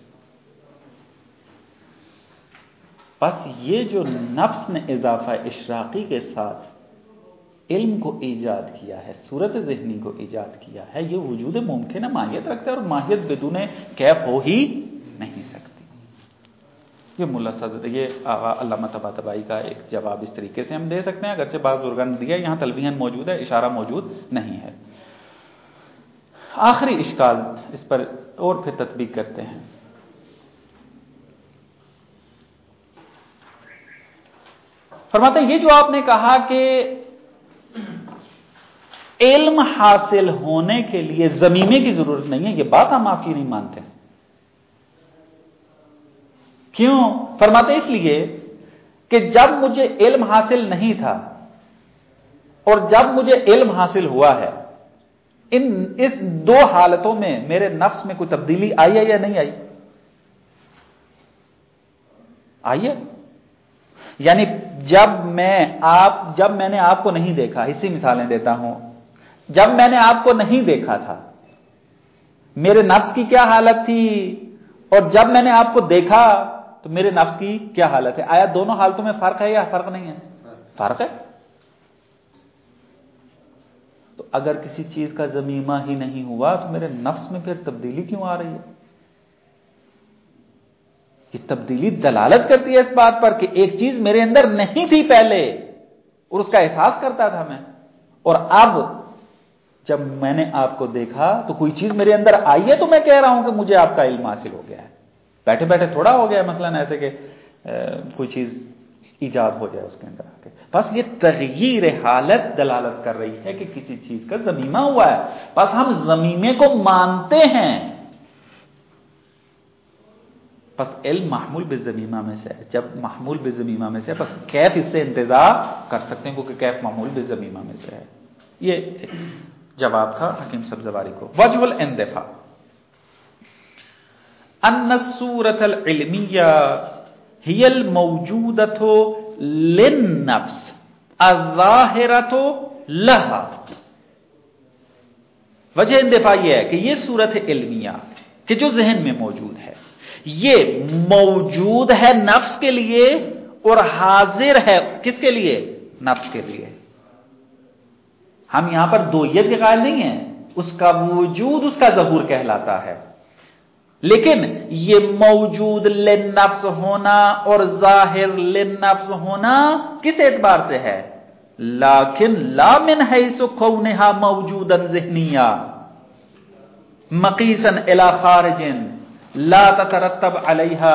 بس یہ جو نفس نے اضافہ اشراقی کے ساتھ علم کو ایجاد کیا ہے، صورت ذہنی کو ایجاد کیا ہے، یہ وجود ممکن ہے، ماہیت رکھتا ہے، اور ماہیت بدون کیف ہو ہی نہیں سکتی۔ یہ ملا صدر یہ علامہ طباطبائی کا ایک جواب اس طریقے سے ہم دے سکتے ہیں، اگرچہ بعض بزرگوں نے دیا، یہاں تلویحاً موجود ہے، اشارہ موجود نہیں ہے۔ آخری اشکال اس پر اور پھر تطبیق کرتے ہیں۔ فرماتے ہیں یہ جو آپ نے کہا کہ علم حاصل ہونے کے لیے ضمیمے کی ضرورت نہیں ہے، یہ بات ہم آپ کی نہیں مانتے۔ کیوں؟ فرماتے اس لیے کہ جب مجھے علم حاصل نہیں تھا اور جب مجھے علم حاصل ہوا ہے، ان اس دو حالتوں میں میرے نفس میں کوئی تبدیلی آئی ہے یا نہیں آئی؟ آئی ہے۔ یعنی جب میں آپ جب میں نے آپ کو نہیں دیکھا، اسی مثالیں دیتا ہوں، جب میں نے آپ کو نہیں دیکھا تھا میرے نفس کی کیا حالت تھی، اور جب میں نے آپ کو دیکھا تو میرے نفس کی کیا حالت ہے؟ آیا دونوں حالتوں میں فرق ہے یا فرق نہیں ہے؟ فرق ہے۔ تو اگر کسی چیز کا ضمیمہ ہی نہیں ہوا تو میرے نفس میں پھر تبدیلی کیوں آ رہی ہے؟ یہ تبدیلی دلالت کرتی ہے اس بات پر کہ ایک چیز میرے اندر نہیں تھی پہلے اور اس کا احساس کرتا تھا میں، اور اب جب میں نے آپ کو دیکھا تو کوئی چیز میرے اندر آئی ہے، تو میں کہہ رہا ہوں کہ مجھے آپ کا علم حاصل ہو گیا ہے۔ بیٹھے بیٹھے تھوڑا ہو گیا مثلا ایسے کہ کوئی چیز ایجاد ہو جائے اس کے اندر آ کے، بس یہ تغییر حالت دلالت کر رہی ہے کہ کسی چیز کا ضمیمہ ہوا ہے، بس ہم ضمیمے کو مانتے ہیں۔ بس علم محمول بالضمیمہ میں سے ہے، جب محمول بالضمیمہ میں سے ہے بس کیف اس سے انتزاع کر سکتے ہیں کیونکہ کیف محمول بالضمیمہ میں سے ہے۔ یہ جواب تھا حکیم سبزواری کو۔ وجہ الاندفاع ان الصورة العلمیہ هي الموجودة للنفس الظاہرة لها۔ وجہ اندفاع یہ ہے کہ یہ صورت علمیہ کہ جو ذہن میں موجود ہے، یہ موجود ہے نفس کے لیے اور حاضر ہے کس کے لیے؟ نفس کے لیے۔ ہم یہاں پر دوئیت کے قائل نہیں ہیں، اس کا وجود اس کا ظہور کہلاتا ہے، لیکن یہ موجود للنفس ہونا اور ظاہر للنفس ہونا کس اعتبار سے ہے؟ لیکن لا من حیث کونہا موجودا ذہنیہ مقیسا الی خارج لا تترتب علیہا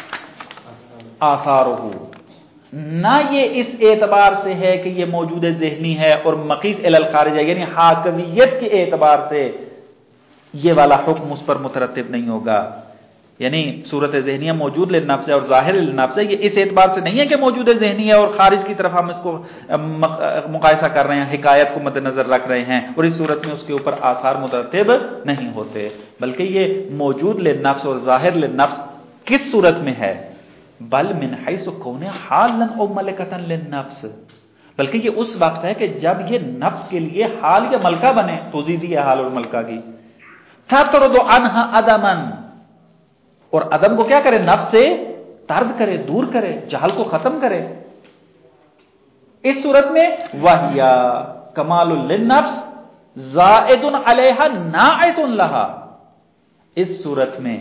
آثارہ، نہ یہ اس اعتبار سے ہے کہ یہ موجود ذہنی ہے اور مقیس الی الخارج ہے، یعنی حاکمیت کے اعتبار سے یہ والا حکم اس پر مترتب نہیں ہوگا، یعنی صورت ذہنیہ موجود للنفس ہے اور ظاہر للنفس ہے، یہ اس اعتبار سے نہیں ہے کہ موجود ذہنی ہے اور خارج کی طرف ہم اس کو مقایسہ کر رہے ہیں، حکایت کو مد نظر رکھ رہے ہیں اور اس صورت میں اس کے اوپر آثار مترتب نہیں ہوتے، بلکہ یہ موجود للنفس اور ظاہر للنفس کس صورت میں ہے؟ بل من حیث کون حالا او ملکتا للنفس، بلکہ یہ اس وقت ہے کہ جب یہ نفس کے لیے حال یا ملکہ بنے، توضیح دی ہے حال اور ملکہ کی، تطرد عنہا عدما، اور عدم کو کیا کرے؟ نفس سے طرد کرے، دور کرے، جہل کو ختم کرے۔ اس صورت میں وحیا کمال للنفس زائد علیہا ناعت لہا، اس صورت میں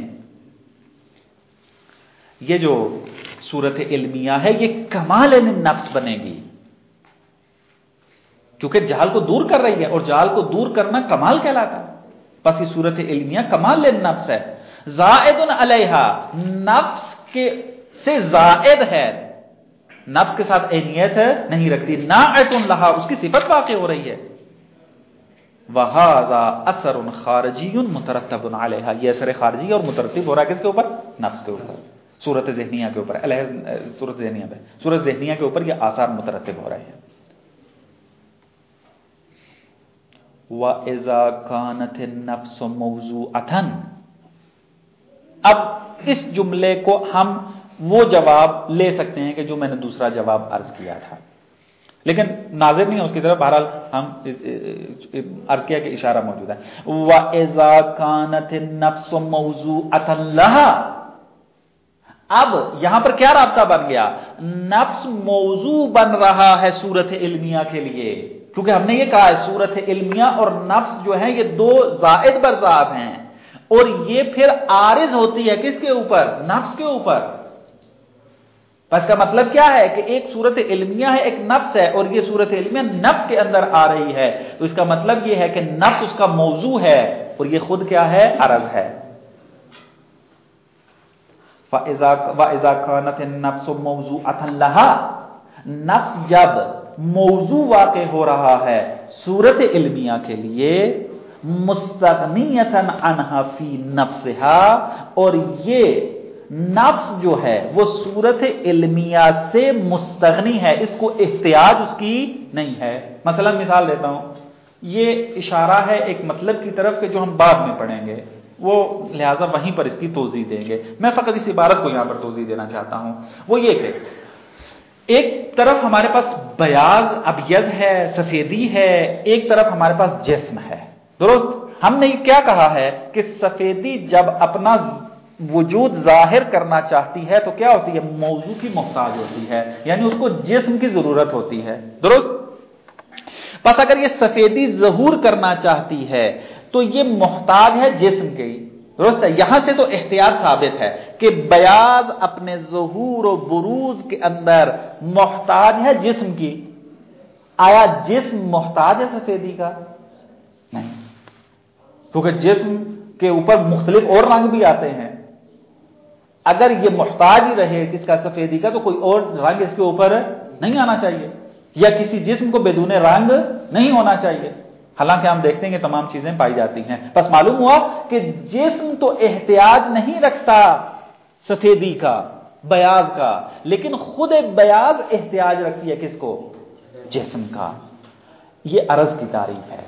یہ جو صورت علمیہ ہے یہ کمال للنفس بنے گی، کیونکہ جہل کو دور کر رہی ہے اور جہل کو دور کرنا کمال کہلاتا ہے، بس یہ صورت علمیہ کمال للنفس ہے، زائد علیہا، نفس کے سے زائد ہے، نفس کے ساتھ عینیت نہیں رکھتی، ناعت لہا، اس کی صفت واقع ہو رہی ہے، وَهَذَا أَثَرٌ خَارِجِيٌّ مُتَرَتَّبٌ عَلَيْهَا، یہ اثر خارجی اور مترتب ہو رہا ہے کس کے اوپر؟ نفس کے اوپر، صورت ذہنیہ کے اوپر، علیہ صورت ذہنیہ پہ، صورت ذہنیہ کے اوپر یہ آثار مترتب ہو رہے ہیں۔ وَإِذَا كَانَتِ النَّفْسُ مَوْضُوعَةً، اب اس جملے کو ہم وہ جواب لے سکتے ہیں کہ جو میں نے دوسرا جواب عرض کیا تھا، لیکن ناظر نہیں ہے اس کی طرف، بہرحال ہم عرض کیا کہ اشارہ موجود ہے۔ وَإِذَا كَانَتِ النَّفْسُ مَوْضُوعَةً لَهَا، اب یہاں پر کیا رابطہ بن گیا؟ نفس موضوع بن رہا ہے صورت علمیہ کے لیے، کیونکہ ہم نے یہ کہا ہے صورت علمیہ اور نفس جو ہے یہ دو زائد بر ذات ہیں، اور یہ پھر عارض ہوتی ہے کس کے اوپر؟ نفس کے اوپر، بس کا مطلب کیا ہے کہ ایک صورت علمیہ ہے، ایک نفس ہے، اور یہ صورت علمیہ نفس کے اندر آ رہی ہے، تو اس کا مطلب یہ ہے کہ نفس اس کا موضوع ہے اور یہ خود کیا ہے؟ عرض ہے۔ وَإِذَا كَانَتِ النَّفْسُ مَوْضُوعَةً لَهَا، نفس جب موضوع واقع ہو رہا ہے صورت علمیہ کے لیے، مستغنیۃً عنہا فی نفسہا، اور یہ نفس جو ہے وہ صورت علمیہ سے مستغنی ہے، اس کو احتیاج اس کی نہیں ہے۔ مثلا مثال دیتا ہوں، یہ اشارہ ہے ایک مطلب کی طرف کہ جو ہم بعد میں پڑھیں گے، وہ لہٰذا وہیں پر اس کی توضیح دیں گے، میں فقط اس عبارت کو یہاں پر توضیح دینا چاہتا ہوں۔ وہ یہ کہ ایک طرف ہمارے پاس بیاض ابیض ہے، سفیدی ہے، ایک طرف ہمارے پاس جسم ہے، درست؟ ہم نے کیا کہا ہے کہ سفیدی جب اپنا وجود ظاہر کرنا چاہتی ہے تو کیا ہوتی ہے؟ موضوع کی محتاج ہوتی ہے، یعنی اس کو جسم کی ضرورت ہوتی ہے، درست؟ بس اگر یہ سفیدی ظہور کرنا چاہتی ہے تو یہ محتاج ہے جسم کی، درست ہے؟ یہاں سے تو احتیاط ثابت ہے کہ بیاض اپنے ظہور و بروز کے اندر محتاج ہے جسم کی۔ آیا جسم محتاج ہے سفیدی کا؟ نہیں، کیونکہ جسم کے اوپر مختلف اور رنگ بھی آتے ہیں، اگر یہ محتاج ہی رہے کس کا؟ سفیدی کا، تو کوئی اور رنگ اس کے اوپر نہیں آنا چاہیے، یا کسی جسم کو بدون رنگ نہیں ہونا چاہیے، حالانکہ ہم دیکھتے ہیں کہ تمام چیزیں پائی جاتی ہیں۔ بس معلوم ہوا کہ جسم تو احتیاج نہیں رکھتا سفیدی کا، بیاض کا، لیکن خود بیاض احتیاج رکھتی ہے کس کو؟ جسم کا۔ یہ عرض کی تعریف ہے۔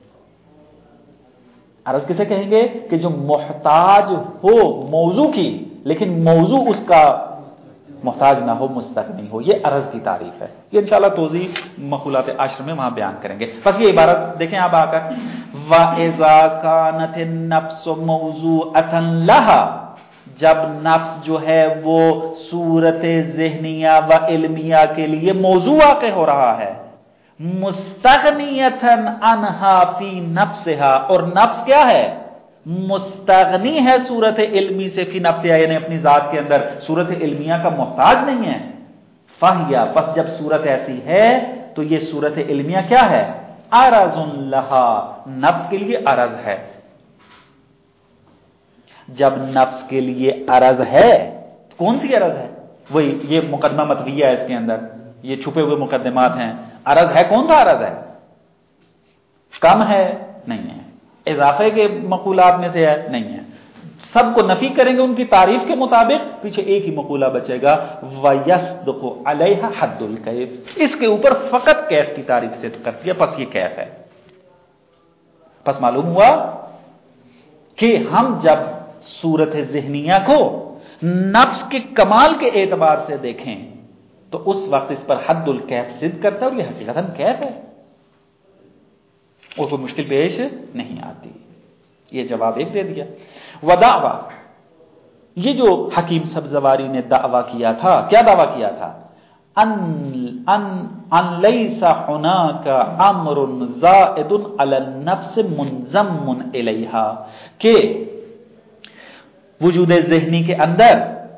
عرض کسے کہیں گے؟ کہ جو محتاج ہو موضوع کی لیکن موضوع اس کا محتاج نہ ہو، مستغنی ہو، یہ عرض کی تعریف ہے۔ یہ انشاءاللہ توضیح مقولات عشر میں وہاں بیان کریں گے۔ بس یہ عبارت دیکھیں آپ آ کر، وَإِذَا كَانَتِ النَّفْسُ مَوْضُوعَةً لَهَا، جب نفس جو ہے وہ صورت ذہنیہ و علمیہ کے لیے موضوع واقع ہو رہا ہے، مستغنیۃً عنہا فی نفسہا، اور نفس کیا ہے؟ مستغنی ہے صورت علمی سے، فی نفسہا یعنی اپنی ذات کے اندر صورت علمیہ کا محتاج نہیں ہے۔ فہیا، پس جب صورت ایسی ہے تو یہ صورت علمیہ کیا ہے؟ عرض لہا، نفس کے لیے عرض ہے۔ جب نفس کے لیے عرض ہے، کون سی عرض ہے؟ وہی یہ مقدمہ مطویہ ہے، اس کے اندر یہ چھپے ہوئے مقدمات ہیں۔ عرض ہے، کون سا عرض ہے؟ کم ہے؟ نہیں ہے۔ اضافے کے مقولات میں سے ہے؟ نہیں ہے۔ سب کو نفی کریں گے ان کی تعریف کے مطابق، پیچھے ایک ہی مقولہ بچے گا، وَيَصْدُقُ عَلَيْهَا حَدُّ الْكَيْفِ، اس کے اوپر فقط کیف کی تعریف سے کرتی ہے، پس یہ کیف ہے۔ پس معلوم ہوا کہ ہم جب صورت ذہنیہ کو نفس کے کمال کے اعتبار سے دیکھیں تو اس وقت اس پر حد الکیف صدق کرتا ہے، اور یہ حقیقتاً کیف ہے، اور کوئی مشکل پیش نہیں آتی۔ یہ جواب ایک دے دیا۔ ودعوی، یہ جو حکیم سبزواری نے دعویٰ کیا تھا، کیا دعویٰ کیا تھا؟ ان ان ان لیس هناك امر زائد علی النفس منضم الیہا، کہ وجود ذہنی کے اندر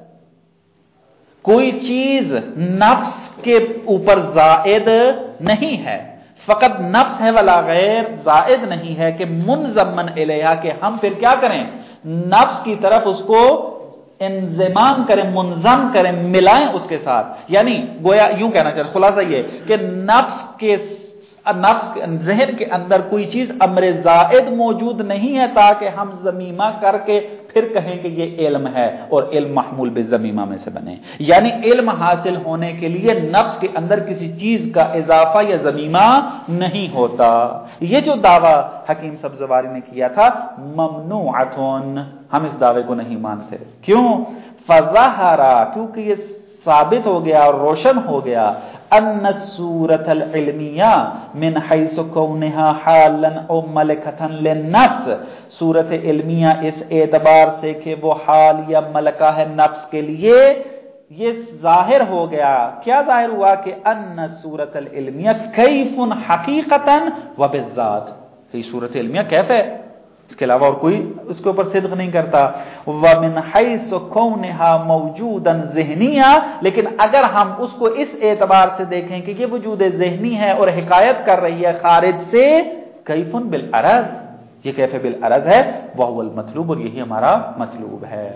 کوئی چیز نفس کے اوپر زائد نہیں ہے، فقط نفس ہے ولا غیر، زائد نہیں ہے کہ منضمن الیہا، کہ ہم پھر کیا کریں؟ نفس کی طرف اس کو انضمام کریں، منضم کریں، ملائیں اس کے ساتھ۔ یعنی گویا یوں کہنا چاہتے، خلاصہ یہ کہ نفس کے نفس ذہن کے اندر کوئی چیز امر زائد موجود نہیں ہے تاکہ ہم ضمیمہ کر کے پھر کہیں کہ یہ علم ہے، اور علم محمول بالضمیمہ میں سے بنے۔ یعنی علم حاصل ہونے کے لیے نفس کے اندر کسی چیز کا اضافہ یا ضمیمہ نہیں ہوتا۔ یہ جو دعویٰ حکیم سبزواری نے کیا تھا، ممنوعتن، ہم اس دعوے کو نہیں مانتے۔ کیوں؟ فظہر، کیونکہ یہ ثابت ہو گیا اور روشن ہو گیا، ان الصورت العلمیہ من حیث کونہا حالا او ملکتا للنفس، صورت علمیہ اس اعتبار سے کہ وہ حال یا ملکہ ہے نفس کے لیے، یہ ظاہر ہو گیا۔ کیا ظاہر ہوا؟ کہ ان صورت العلمیہ کیف حقیقتا و بالذات، یہ صورت علمیہ کیف ہے، اس کے علاوہ اور کوئی اس کے اوپر صدق نہیں کرتا. وَمِنْ حَيْثُ كَوْنِهَا مَوْجُودًا ذِهْنِيًّا، لیکن اگر ہم اس کو اس اعتبار سے دیکھیں کہ یہ وجود ذہنی ہے اور حکایت کر رہی ہے خارج سے، کیف بالعرض، یہ کیف بالعرض ہے، وَهُوَ الْمَطْلُوبُ، اور یہی ہمارا مطلوب ہے.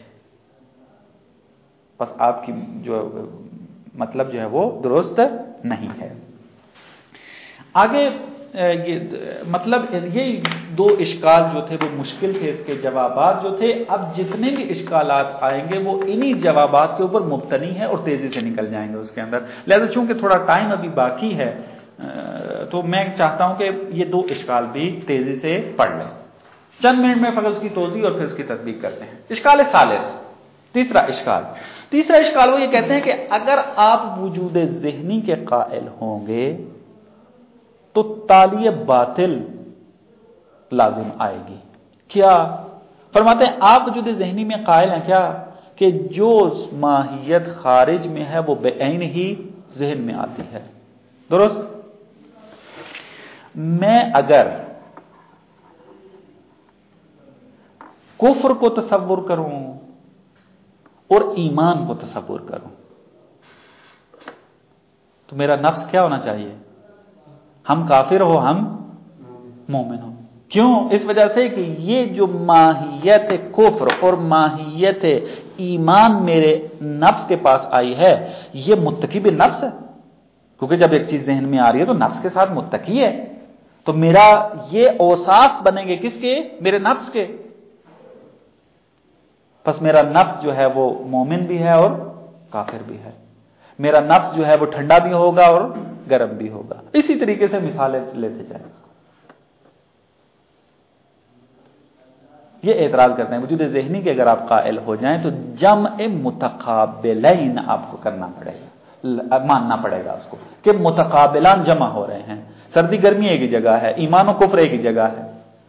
بس آپ کی جو مطلب جو ہے وہ درست نہیں ہے. آگے یہ مطلب یہ دو اشکال جو تھے وہ مشکل تھے، اس کے جوابات جو تھے، اب جتنے بھی اشکالات آئیں گے وہ انہی جوابات کے اوپر مبتنی ہے اور تیزی سے نکل جائیں گے اس کے اندر. لہذا چونکہ تھوڑا ٹائم ابھی باقی ہے تو میں چاہتا ہوں کہ یہ دو اشکال بھی تیزی سے پڑھ لیں. چند منٹ میں فقط اس کی توضیح اور پھر اس کی تطبیق کرتے ہیں. اشکال ثالث، تیسرا اشکال تیسرا اشکال وہ یہ کہتے ہیں کہ اگر آپ وجود ذہنی کے قائل ہوں گے تو تالیہ باطل لازم آئے گی. کیا فرماتے ہیں؟ آپ وجود ذہنی میں قائل ہیں کیا کہ جو ماہیت خارج میں ہے وہ بعین ہی ذہن میں آتی ہے، درست؟ میں اگر کفر کو تصور کروں اور ایمان کو تصور کروں تو میرا نفس کیا ہونا چاہیے؟ ہم کافر ہو ہم مومن ہو. کیوں؟ اس وجہ سے کہ یہ جو ماہیت کفر اور ماہیت ایمان میرے نفس کے پاس آئی ہے یہ متقی بھی نفس ہے، کیونکہ جب ایک چیز ذہن میں آ رہی ہے تو نفس کے ساتھ متقی ہے، تو میرا یہ اوصاف بنیں گے کس کے؟ میرے نفس کے. پس میرا نفس جو ہے وہ مومن بھی ہے اور کافر بھی ہے. میرا نفس جو ہے وہ ٹھنڈا بھی ہوگا اور گرم بھی ہوگا. اسی طریقے سے مثالیں لیتے جائیں. یہ اعتراض کرتے ہیں وجود ذہنی کے اگر آپ قائل ہو جائیں تو جمع متقابلین آپ کو کرنا پڑے گا، ماننا پڑے گا اس کو کہ متقابلان جمع ہو رہے ہیں. سردی گرمی ایک ہی جگہ ہے، ایمان و کفر ایک ہی جگہ ہے.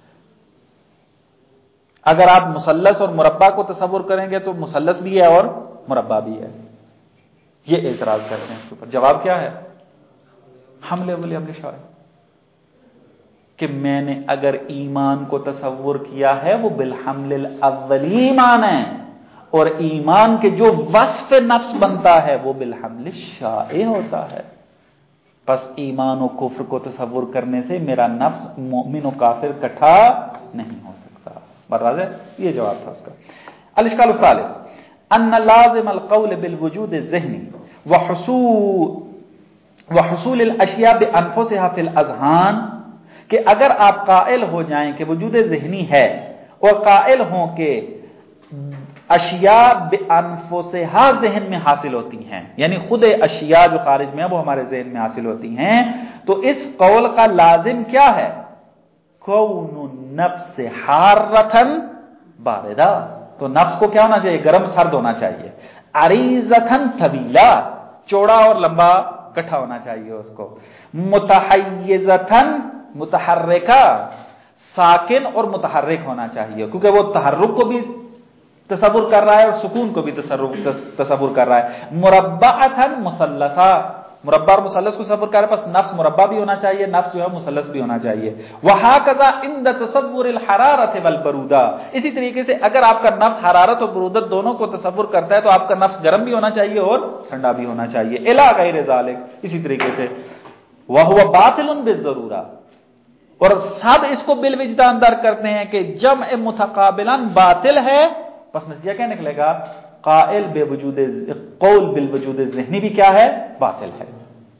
اگر آپ مثلث اور مربع کو تصور کریں گے تو مثلث بھی ہے اور مربع بھی ہے. یہ اعتراض کرتے ہیں اس کے اوپر. جواب کیا ہے؟ حملے ولی حمل شاہ، کہ میں نے اگر ایمان کو تصور کیا ہے وہ بالحمل الاولی ایمان ہے، اور ایمان کے جو وصف نفس بنتا ہے وہ بالحمل الشائع ہوتا ہے. پس ایمان و کفر کو تصور کرنے سے میرا نفس مومن و کافر اکٹھا نہیں ہو سکتا. بات واضح ہے؟ یہ جواب تھا اس کا. الاشکال الثالث ان لازم القول بالوجود الذہنی وحصول وحصول الاشیاء بانفسها فی الاذہان، کہ اگر آپ قائل ہو جائیں کہ وجود ذہنی ہے اور قائل ہوں کہ اشیاء بانفسها ذہن میں حاصل ہوتی ہیں، یعنی خود اشیاء جو خارج میں ہے وہ ہمارے ذہن میں حاصل ہوتی ہیں، تو اس قول کا لازم کیا ہے؟ کون النفس حارۃ باردہ، تو نفس کو کیا ہونا چاہیے؟ گرم سرد ہونا چاہیے. عریضۃ طویلہ، چوڑا اور لمبا اکٹھا ہونا چاہیے اس کو. متحیزۃ متحرکہ، ساکن اور متحرک ہونا چاہیے، کیونکہ وہ تحرک کو بھی تصور کر رہا ہے اور سکون کو بھی تصور کر رہا ہے. مربعۃ مثلثہ، مربع اور مثلث کو تصور کر رہا ہے، پس نفس مربع بھی ہونا چاہیے، نفس جو ہے مثلث بھی ہونا چاہیے. وہکذا عند تصور الحرارۃ والبرودہ، اسی طریقے سے اگر آپ کا نفس حرارت اور برودت دونوں کو تصور کرتا ہے تو آپ کا نفس گرم بھی ہونا چاہیے اور ٹھنڈا بھی ہونا چاہیے. الی غیر ذلک، اسی طریقے سے وہو باطل بالضرورہ، اور سب اس کو بالوجدان در کرتے ہیں کہ جمع متقابلان باطل ہے. پس نتیجہ کیا نکلے گا؟ قائل بے وجود قول بالوجود ذہنی بھی کیا ہے؟ باطل ہے.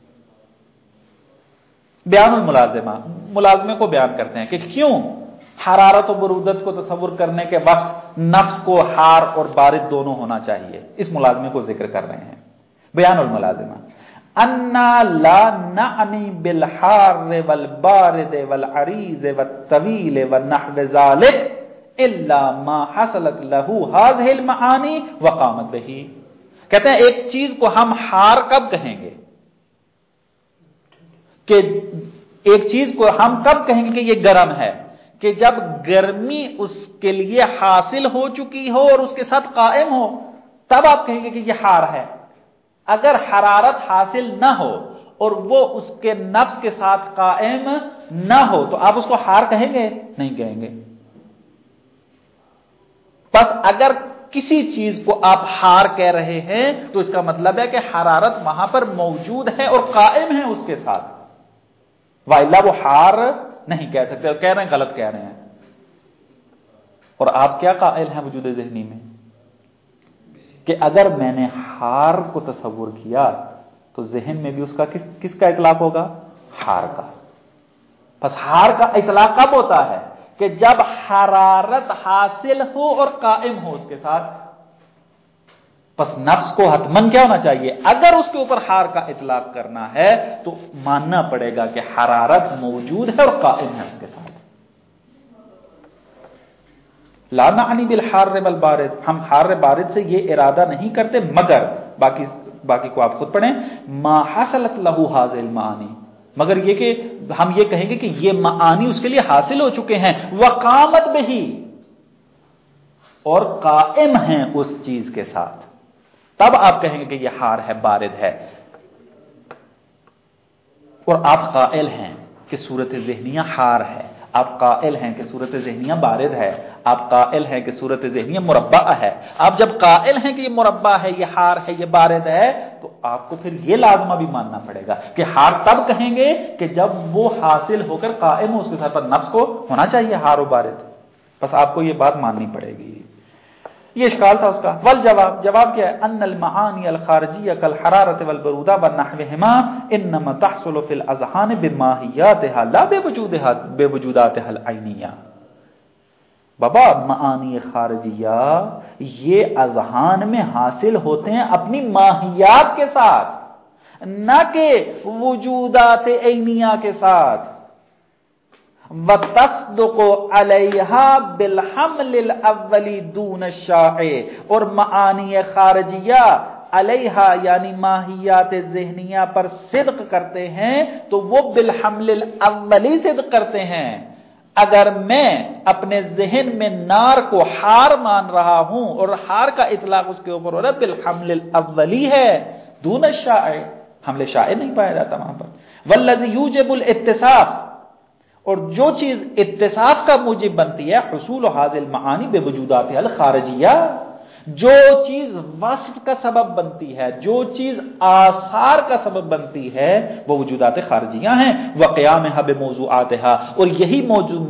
بیان الملازمہ، ملازمے کو بیان کرتے ہیں کہ کیوں حرارت و برودت کو تصور کرنے کے وقت نفس کو حار اور بارد دونوں ہونا چاہیے. اس ملازمے کو ذکر کر رہے ہیں. بیان الملازمہ انا لا نعنی بالحار والبارد والعریض والطویل ونحو ذلك الا ما حصلت له هذه المعانی وقامت به. کہتے ہیں ایک چیز کو ہم حار کب کہیں گے؟ کہ ایک چیز کو ہم کب کہیں گے کہ یہ گرم ہے؟ کہ جب گرمی اس کے لیے حاصل ہو چکی ہو اور اس کے ساتھ قائم ہو، تب آپ کہیں گے کہ یہ حار ہے. اگر حرارت حاصل نہ ہو اور وہ اس کے نفس کے ساتھ قائم نہ ہو تو آپ اس کو حار کہیں گے؟ نہیں کہیں گے. بس اگر کسی چیز کو آپ حار کہہ رہے ہیں تو اس کا مطلب ہے کہ حرارت وہاں پر موجود ہے اور قائم ہے اس کے ساتھ، وَإِلَّا وہ حار نہیں کہہ سکتے، کہہ رہے ہیں غلط کہہ رہے ہیں۔ اور آپ کیا قائل ہیں وجود ذہنی میں کہ اگر میں نے حار کو تصور کیا تو ذہن میں بھی اس کا کس کس کا اطلاق ہوگا؟ حار کا۔ بس حار کا اطلاق کب ہوتا ہے؟ کہ جب حرارت حاصل ہو اور قائم ہو اس کے ساتھ۔ بس نفس کو حتماً کیا ہونا چاہیے؟ اگر اس کے اوپر حار کا اطلاق کرنا ہے تو ماننا پڑے گا کہ حرارت موجود ہے اور قائم ہے اس کے ساتھ۔ لا نعنی بالحار والبارد، ہم حار بارد سے یہ ارادہ نہیں کرتے مگر باقی باقی کو آپ خود پڑھیں، ما حصلت له هذه المعانی، مگر یہ کہ ہم یہ کہیں گے کہ یہ معانی اس کے لیے حاصل ہو چکے ہیں، وقامت بہی، اور قائم ہیں اس چیز کے ساتھ، تب آپ کہیں گے کہ یہ حار ہے، بارد ہے۔ اور آپ قائل ہیں کہ صورت ذہنیہ حار ہے، آپ قائل ہیں کہ صورت ذہنیہ بارد ہے، آپ قائل ہیں کہ صورت ذہنیہ مربع ہے۔ آپ جب قائل ہیں کہ یہ مربع ہے، یہ حار ہے، یہ بارد ہے، تو آپ کو پھر یہ لازمہ بھی ماننا پڑے گا کہ حار تب کہیں گے کہ جب وہ حاصل ہو کر قائم ہو اس کے ساتھ، پر نفس کو ہونا چاہیے حار و بارد۔ بس آپ کو یہ بات ماننی پڑے گی۔ یہ اشکال تھا اس کا۔ والجواب، جواب کیا ہے؟ ان المعانی الخارجیہ کالحرارۃ والبرودہ ونحوہما انما تحصل فی الاذہان بماہیاتها لا بوجودها بوجوداتها العینیہ۔ بابا معانی خارجیہ یہ اذہان میں حاصل ہوتے ہیں اپنی ماہیات کے ساتھ، نہ کہ وجودات عینیہ کے ساتھ۔ وَتَصْدُقُ عَلَيْهَا بِالْحَمْلِ الْأَوَّلِ دُونَ الشَّائِعِ، اور معانی خارجیہ علیہا یعنی ماہیات ذہنیہ پر صدق کرتے ہیں تو وہ بالحمل الاولی صدق کرتے ہیں۔ اگر میں اپنے ذہن میں نار کو حار مان رہا ہوں اور حار کا اطلاق اس کے اوپر ہو رہا ہے، بالحمل الاولی ہے، دون الشائع، حمل شائع نہیں پایا جاتا وہاں پر۔ والذی یوجب الاتصاف، اور جو چیز اتصاف کا موجب بنتی ہے، حصول حاصل معانی بے وجودات الخارجیہ، جو چیز وصف کا سبب بنتی ہے، جو چیز آثار کا سبب بنتی ہے، وہ وجودات خارجیہ ہیں۔ وقیامها بموضوعاتها، اور یہی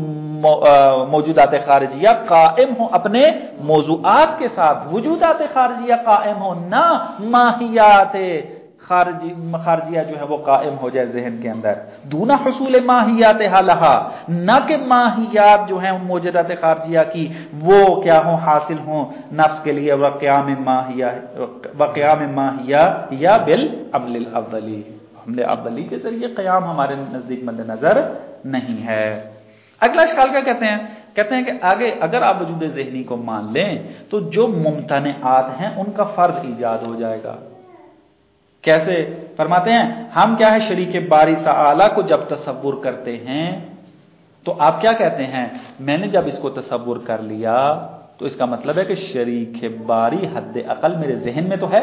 موجودات خارجیہ قائم ہوں اپنے موضوعات کے ساتھ، وجودات خارجیہ قائم ہوں، نہ ماہیات خارجی خارجیہ جو ہے وہ قائم ہو جائے ذہن کے اندر، دون حصول ماہیات لہا، نہ کہ ماہیات جو ہیں موجودات خارجیہ کی وہ کیا ہوں، حاصل ہوں نفس کے لیے۔ وقیام ماہیہ وقیام ماہیہ یا بالعمل الاولی، حمل اولی کے ذریعے قیام ہمارے نزدیک مد نظر نہیں ہے۔ اگلا اشکال کیا کہتے ہیں؟ کہتے ہیں کہ آگے اگر آپ وجود ذہنی کو مان لیں تو جو ممتنعات ہیں ان کا فرض ایجاد ہو جائے گا۔ کیسے؟ فرماتے ہیں ہم کیا ہے، شریک باری تعالی کو جب تصور کرتے ہیں تو آپ کیا کہتے ہیں؟ میں نے جب اس کو تصور کر لیا تو اس کا مطلب ہے کہ شریک باری حد اقل میرے ذہن میں تو ہے۔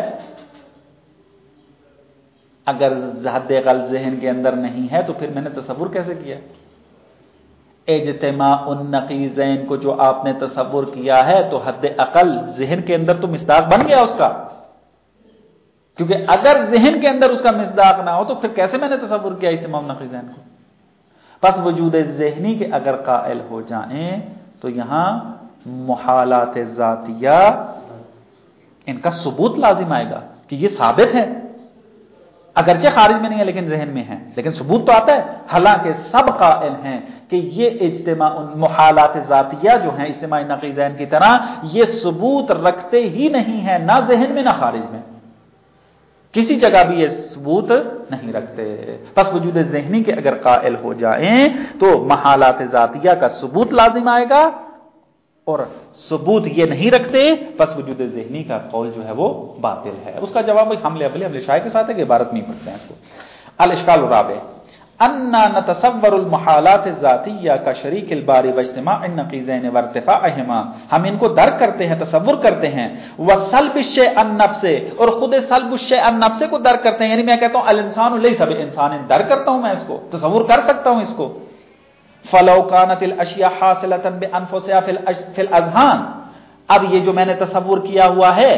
اگر حد اقل ذہن کے اندر نہیں ہے تو پھر میں نے تصور کیسے کیا؟ اجتماع النقیضین کو جو آپ نے تصور کیا ہے تو حد اقل ذہن کے اندر تو مصداق بن گیا اس کا، کیونکہ اگر ذہن کے اندر اس کا مصداق نہ ہو تو پھر کیسے میں نے تصور کیا اجتماع النقیضین کو؟ پس وجود ذہنی کے اگر قائل ہو جائیں تو یہاں محالات ذاتیہ ان کا ثبوت لازم آئے گا کہ یہ ثابت ہے، اگرچہ خارج میں نہیں ہے لیکن ذہن میں ہے، لیکن ثبوت تو آتا ہے۔ حالانکہ سب قائل ہیں کہ یہ اجتماع محالات ذاتیہ جو ہیں اجتماع نقیضین کی طرح یہ ثبوت رکھتے ہی نہیں ہیں، نہ ذہن میں نہ خارج میں، کسی جگہ بھی یہ ثبوت نہیں رکھتے۔ پس وجود ذہنی کے اگر قائل ہو جائیں تو محالات ذاتیہ کا ثبوت لازم آئے گا، اور ثبوت یہ نہیں رکھتے پس وجود ذہنی کا قول جو ہے وہ باطل ہے۔ اس کا جواب حملے ابلی حملے شائع کے ساتھ ہے کہ عبارت نہیں پڑھتے ہیں اس کو۔ الاشکال الرابع انا نتصور المحالات الذاتیہ کا شریک الباری واجتماع النقیضین وارتفاعہما، ہم ان کو درک کرتے ہیں، تصور کرتے ہیں، وسلب الشیء عن نفسه، اور خود سلب الشیء عن نفسه کو درک کرتے ہیں، یعنی میں کہتا ہوں الانسان لیس بانسان، درک کرتا ہوں میں اس کو، تصور کر سکتا ہوں اس کو۔ فلو كانت الاشیاء حاصلة بانفسها في الاذهان، اب یہ جو میں نے تصور کیا ہوا ہے،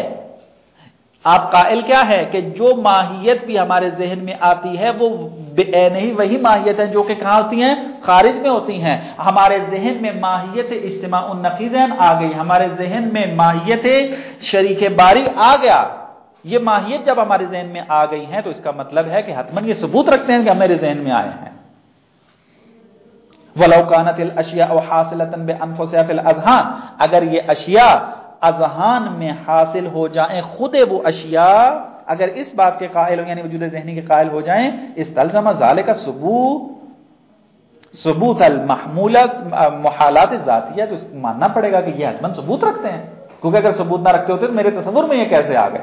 آپ قائل کیا ہے کہ جو ماہیت بھی ہمارے ذہن میں آتی ہے وہ نہیں وہی ماہیت ہے جو کہ کہاں ہوتی ہیں؟ خارج میں ہوتی ہیں۔ ہمارے ذہن میں ماہیت اجتماع النقیضین آ گئی، ہمارے ذہن میں ماہیت شریک باری آ گیا۔ یہ ماہیت جب ہمارے ذہن میں آ گئی ہیں تو اس کا مطلب ہے کہ حتماً یہ ثبوت رکھتے ہیں کہ ہمارے ذہن میں آئے ہیں۔ وَلَوْ كَانَتِ الْأَشْيَاءُ حَاصِلَةً بِأَنفُسِهَا فِي الْأَذْهَانِ، اگر یہ اشیاء اذہان میں حاصل ہو جائیں، خود وہ اشیاء اگر اس بات کے قائل ہو یعنی وجود ذہنی کے قائل ہو جائیں، استلزم ذالک ثبوت ثبوت المحمولات محالات ذاتیہ، تو اس کو ماننا پڑے گا کہ یہ حتماً ثبوت رکھتے ہیں، کیونکہ اگر ثبوت نہ رکھتے ہوتے تو میرے تصور میں یہ کیسے آ گئے؟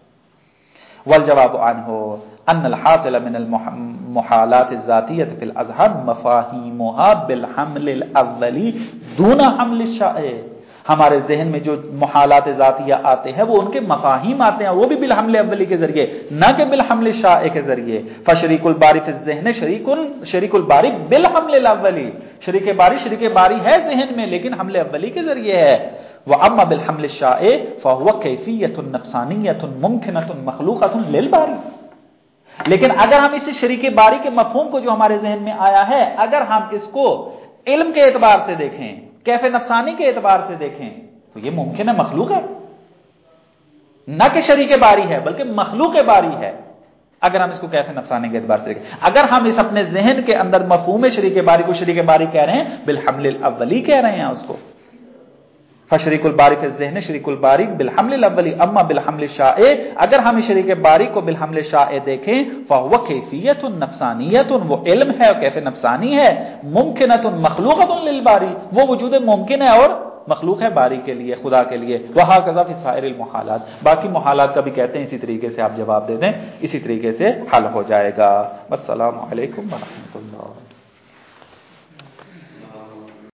والجواب عنہ ان الحاصل من المحالات الذاتیہ فی الاذہان مفاہیمها بالحمل الاولی دون حمل الشائع، ہمارے ذہن میں جو محالات ذاتیہ آتے ہیں وہ ان کے مفاہیم آتے ہیں، وہ بھی بالحمل اولی کے ذریعے، نہ کہ بالحمل شائع کے ذریعے۔ فشریک الباری فی الذہن شریک شریک الباری بالحمل الاولی، شریک باری شریک باری ہے ذہن میں لیکن حمل اولی کے ذریعے ہے۔ وَأَمَّا بِالْحَمْلِ الشَّائِعِ فَهُوَ كَيْفِيَّةٌ نَفْسَانِيَّةٌ مُمْكِنَةٌ مَخْلُوقَةٌ لِلْبَارِ، لیکن اگر ہم اس شریک باری کے مفہوم کو جو ہمارے ذہن میں آیا ہے اگر ہم اس کو علم کے اعتبار سے دیکھیں، کیف نفسانی کے اعتبار سے دیکھیں تو یہ ممکن ہے، مخلوق ہے، نہ کہ شریک باری ہے بلکہ مخلوق باری ہے۔ اگر ہم اس کو کیف نفسانی کے اعتبار سے دیکھیں، اگر ہم اس اپنے ذہن کے اندر مفہوم شریک باری کو شریک باری کہہ رہے ہیں، بالحمل الاولی کہہ رہے ہیں اس کو، فشریک الباری فی الذہن شریک الباری بالحمل الاولی۔ اما بالحمل الشائع، اگر ہم شریک باری کو بالحمل شائع دیکھیں، فهو کیفیت نفسانیت، وہ علم ہے اور کیف نفسانی ہے، ممکنۃ مخلوقۃ للباری، وہ وجود ممکن ہے اور مخلوق ہے باری کے لیے، خدا کے لیے۔ وہکذا فی سائر المحالات، باقی محالات کا بھی کہتے ہیں اسی طریقے سے آپ جواب دے دیں، اسی طریقے سے حل ہو جائے گا۔ والسلام علیکم ورحمۃ اللہ۔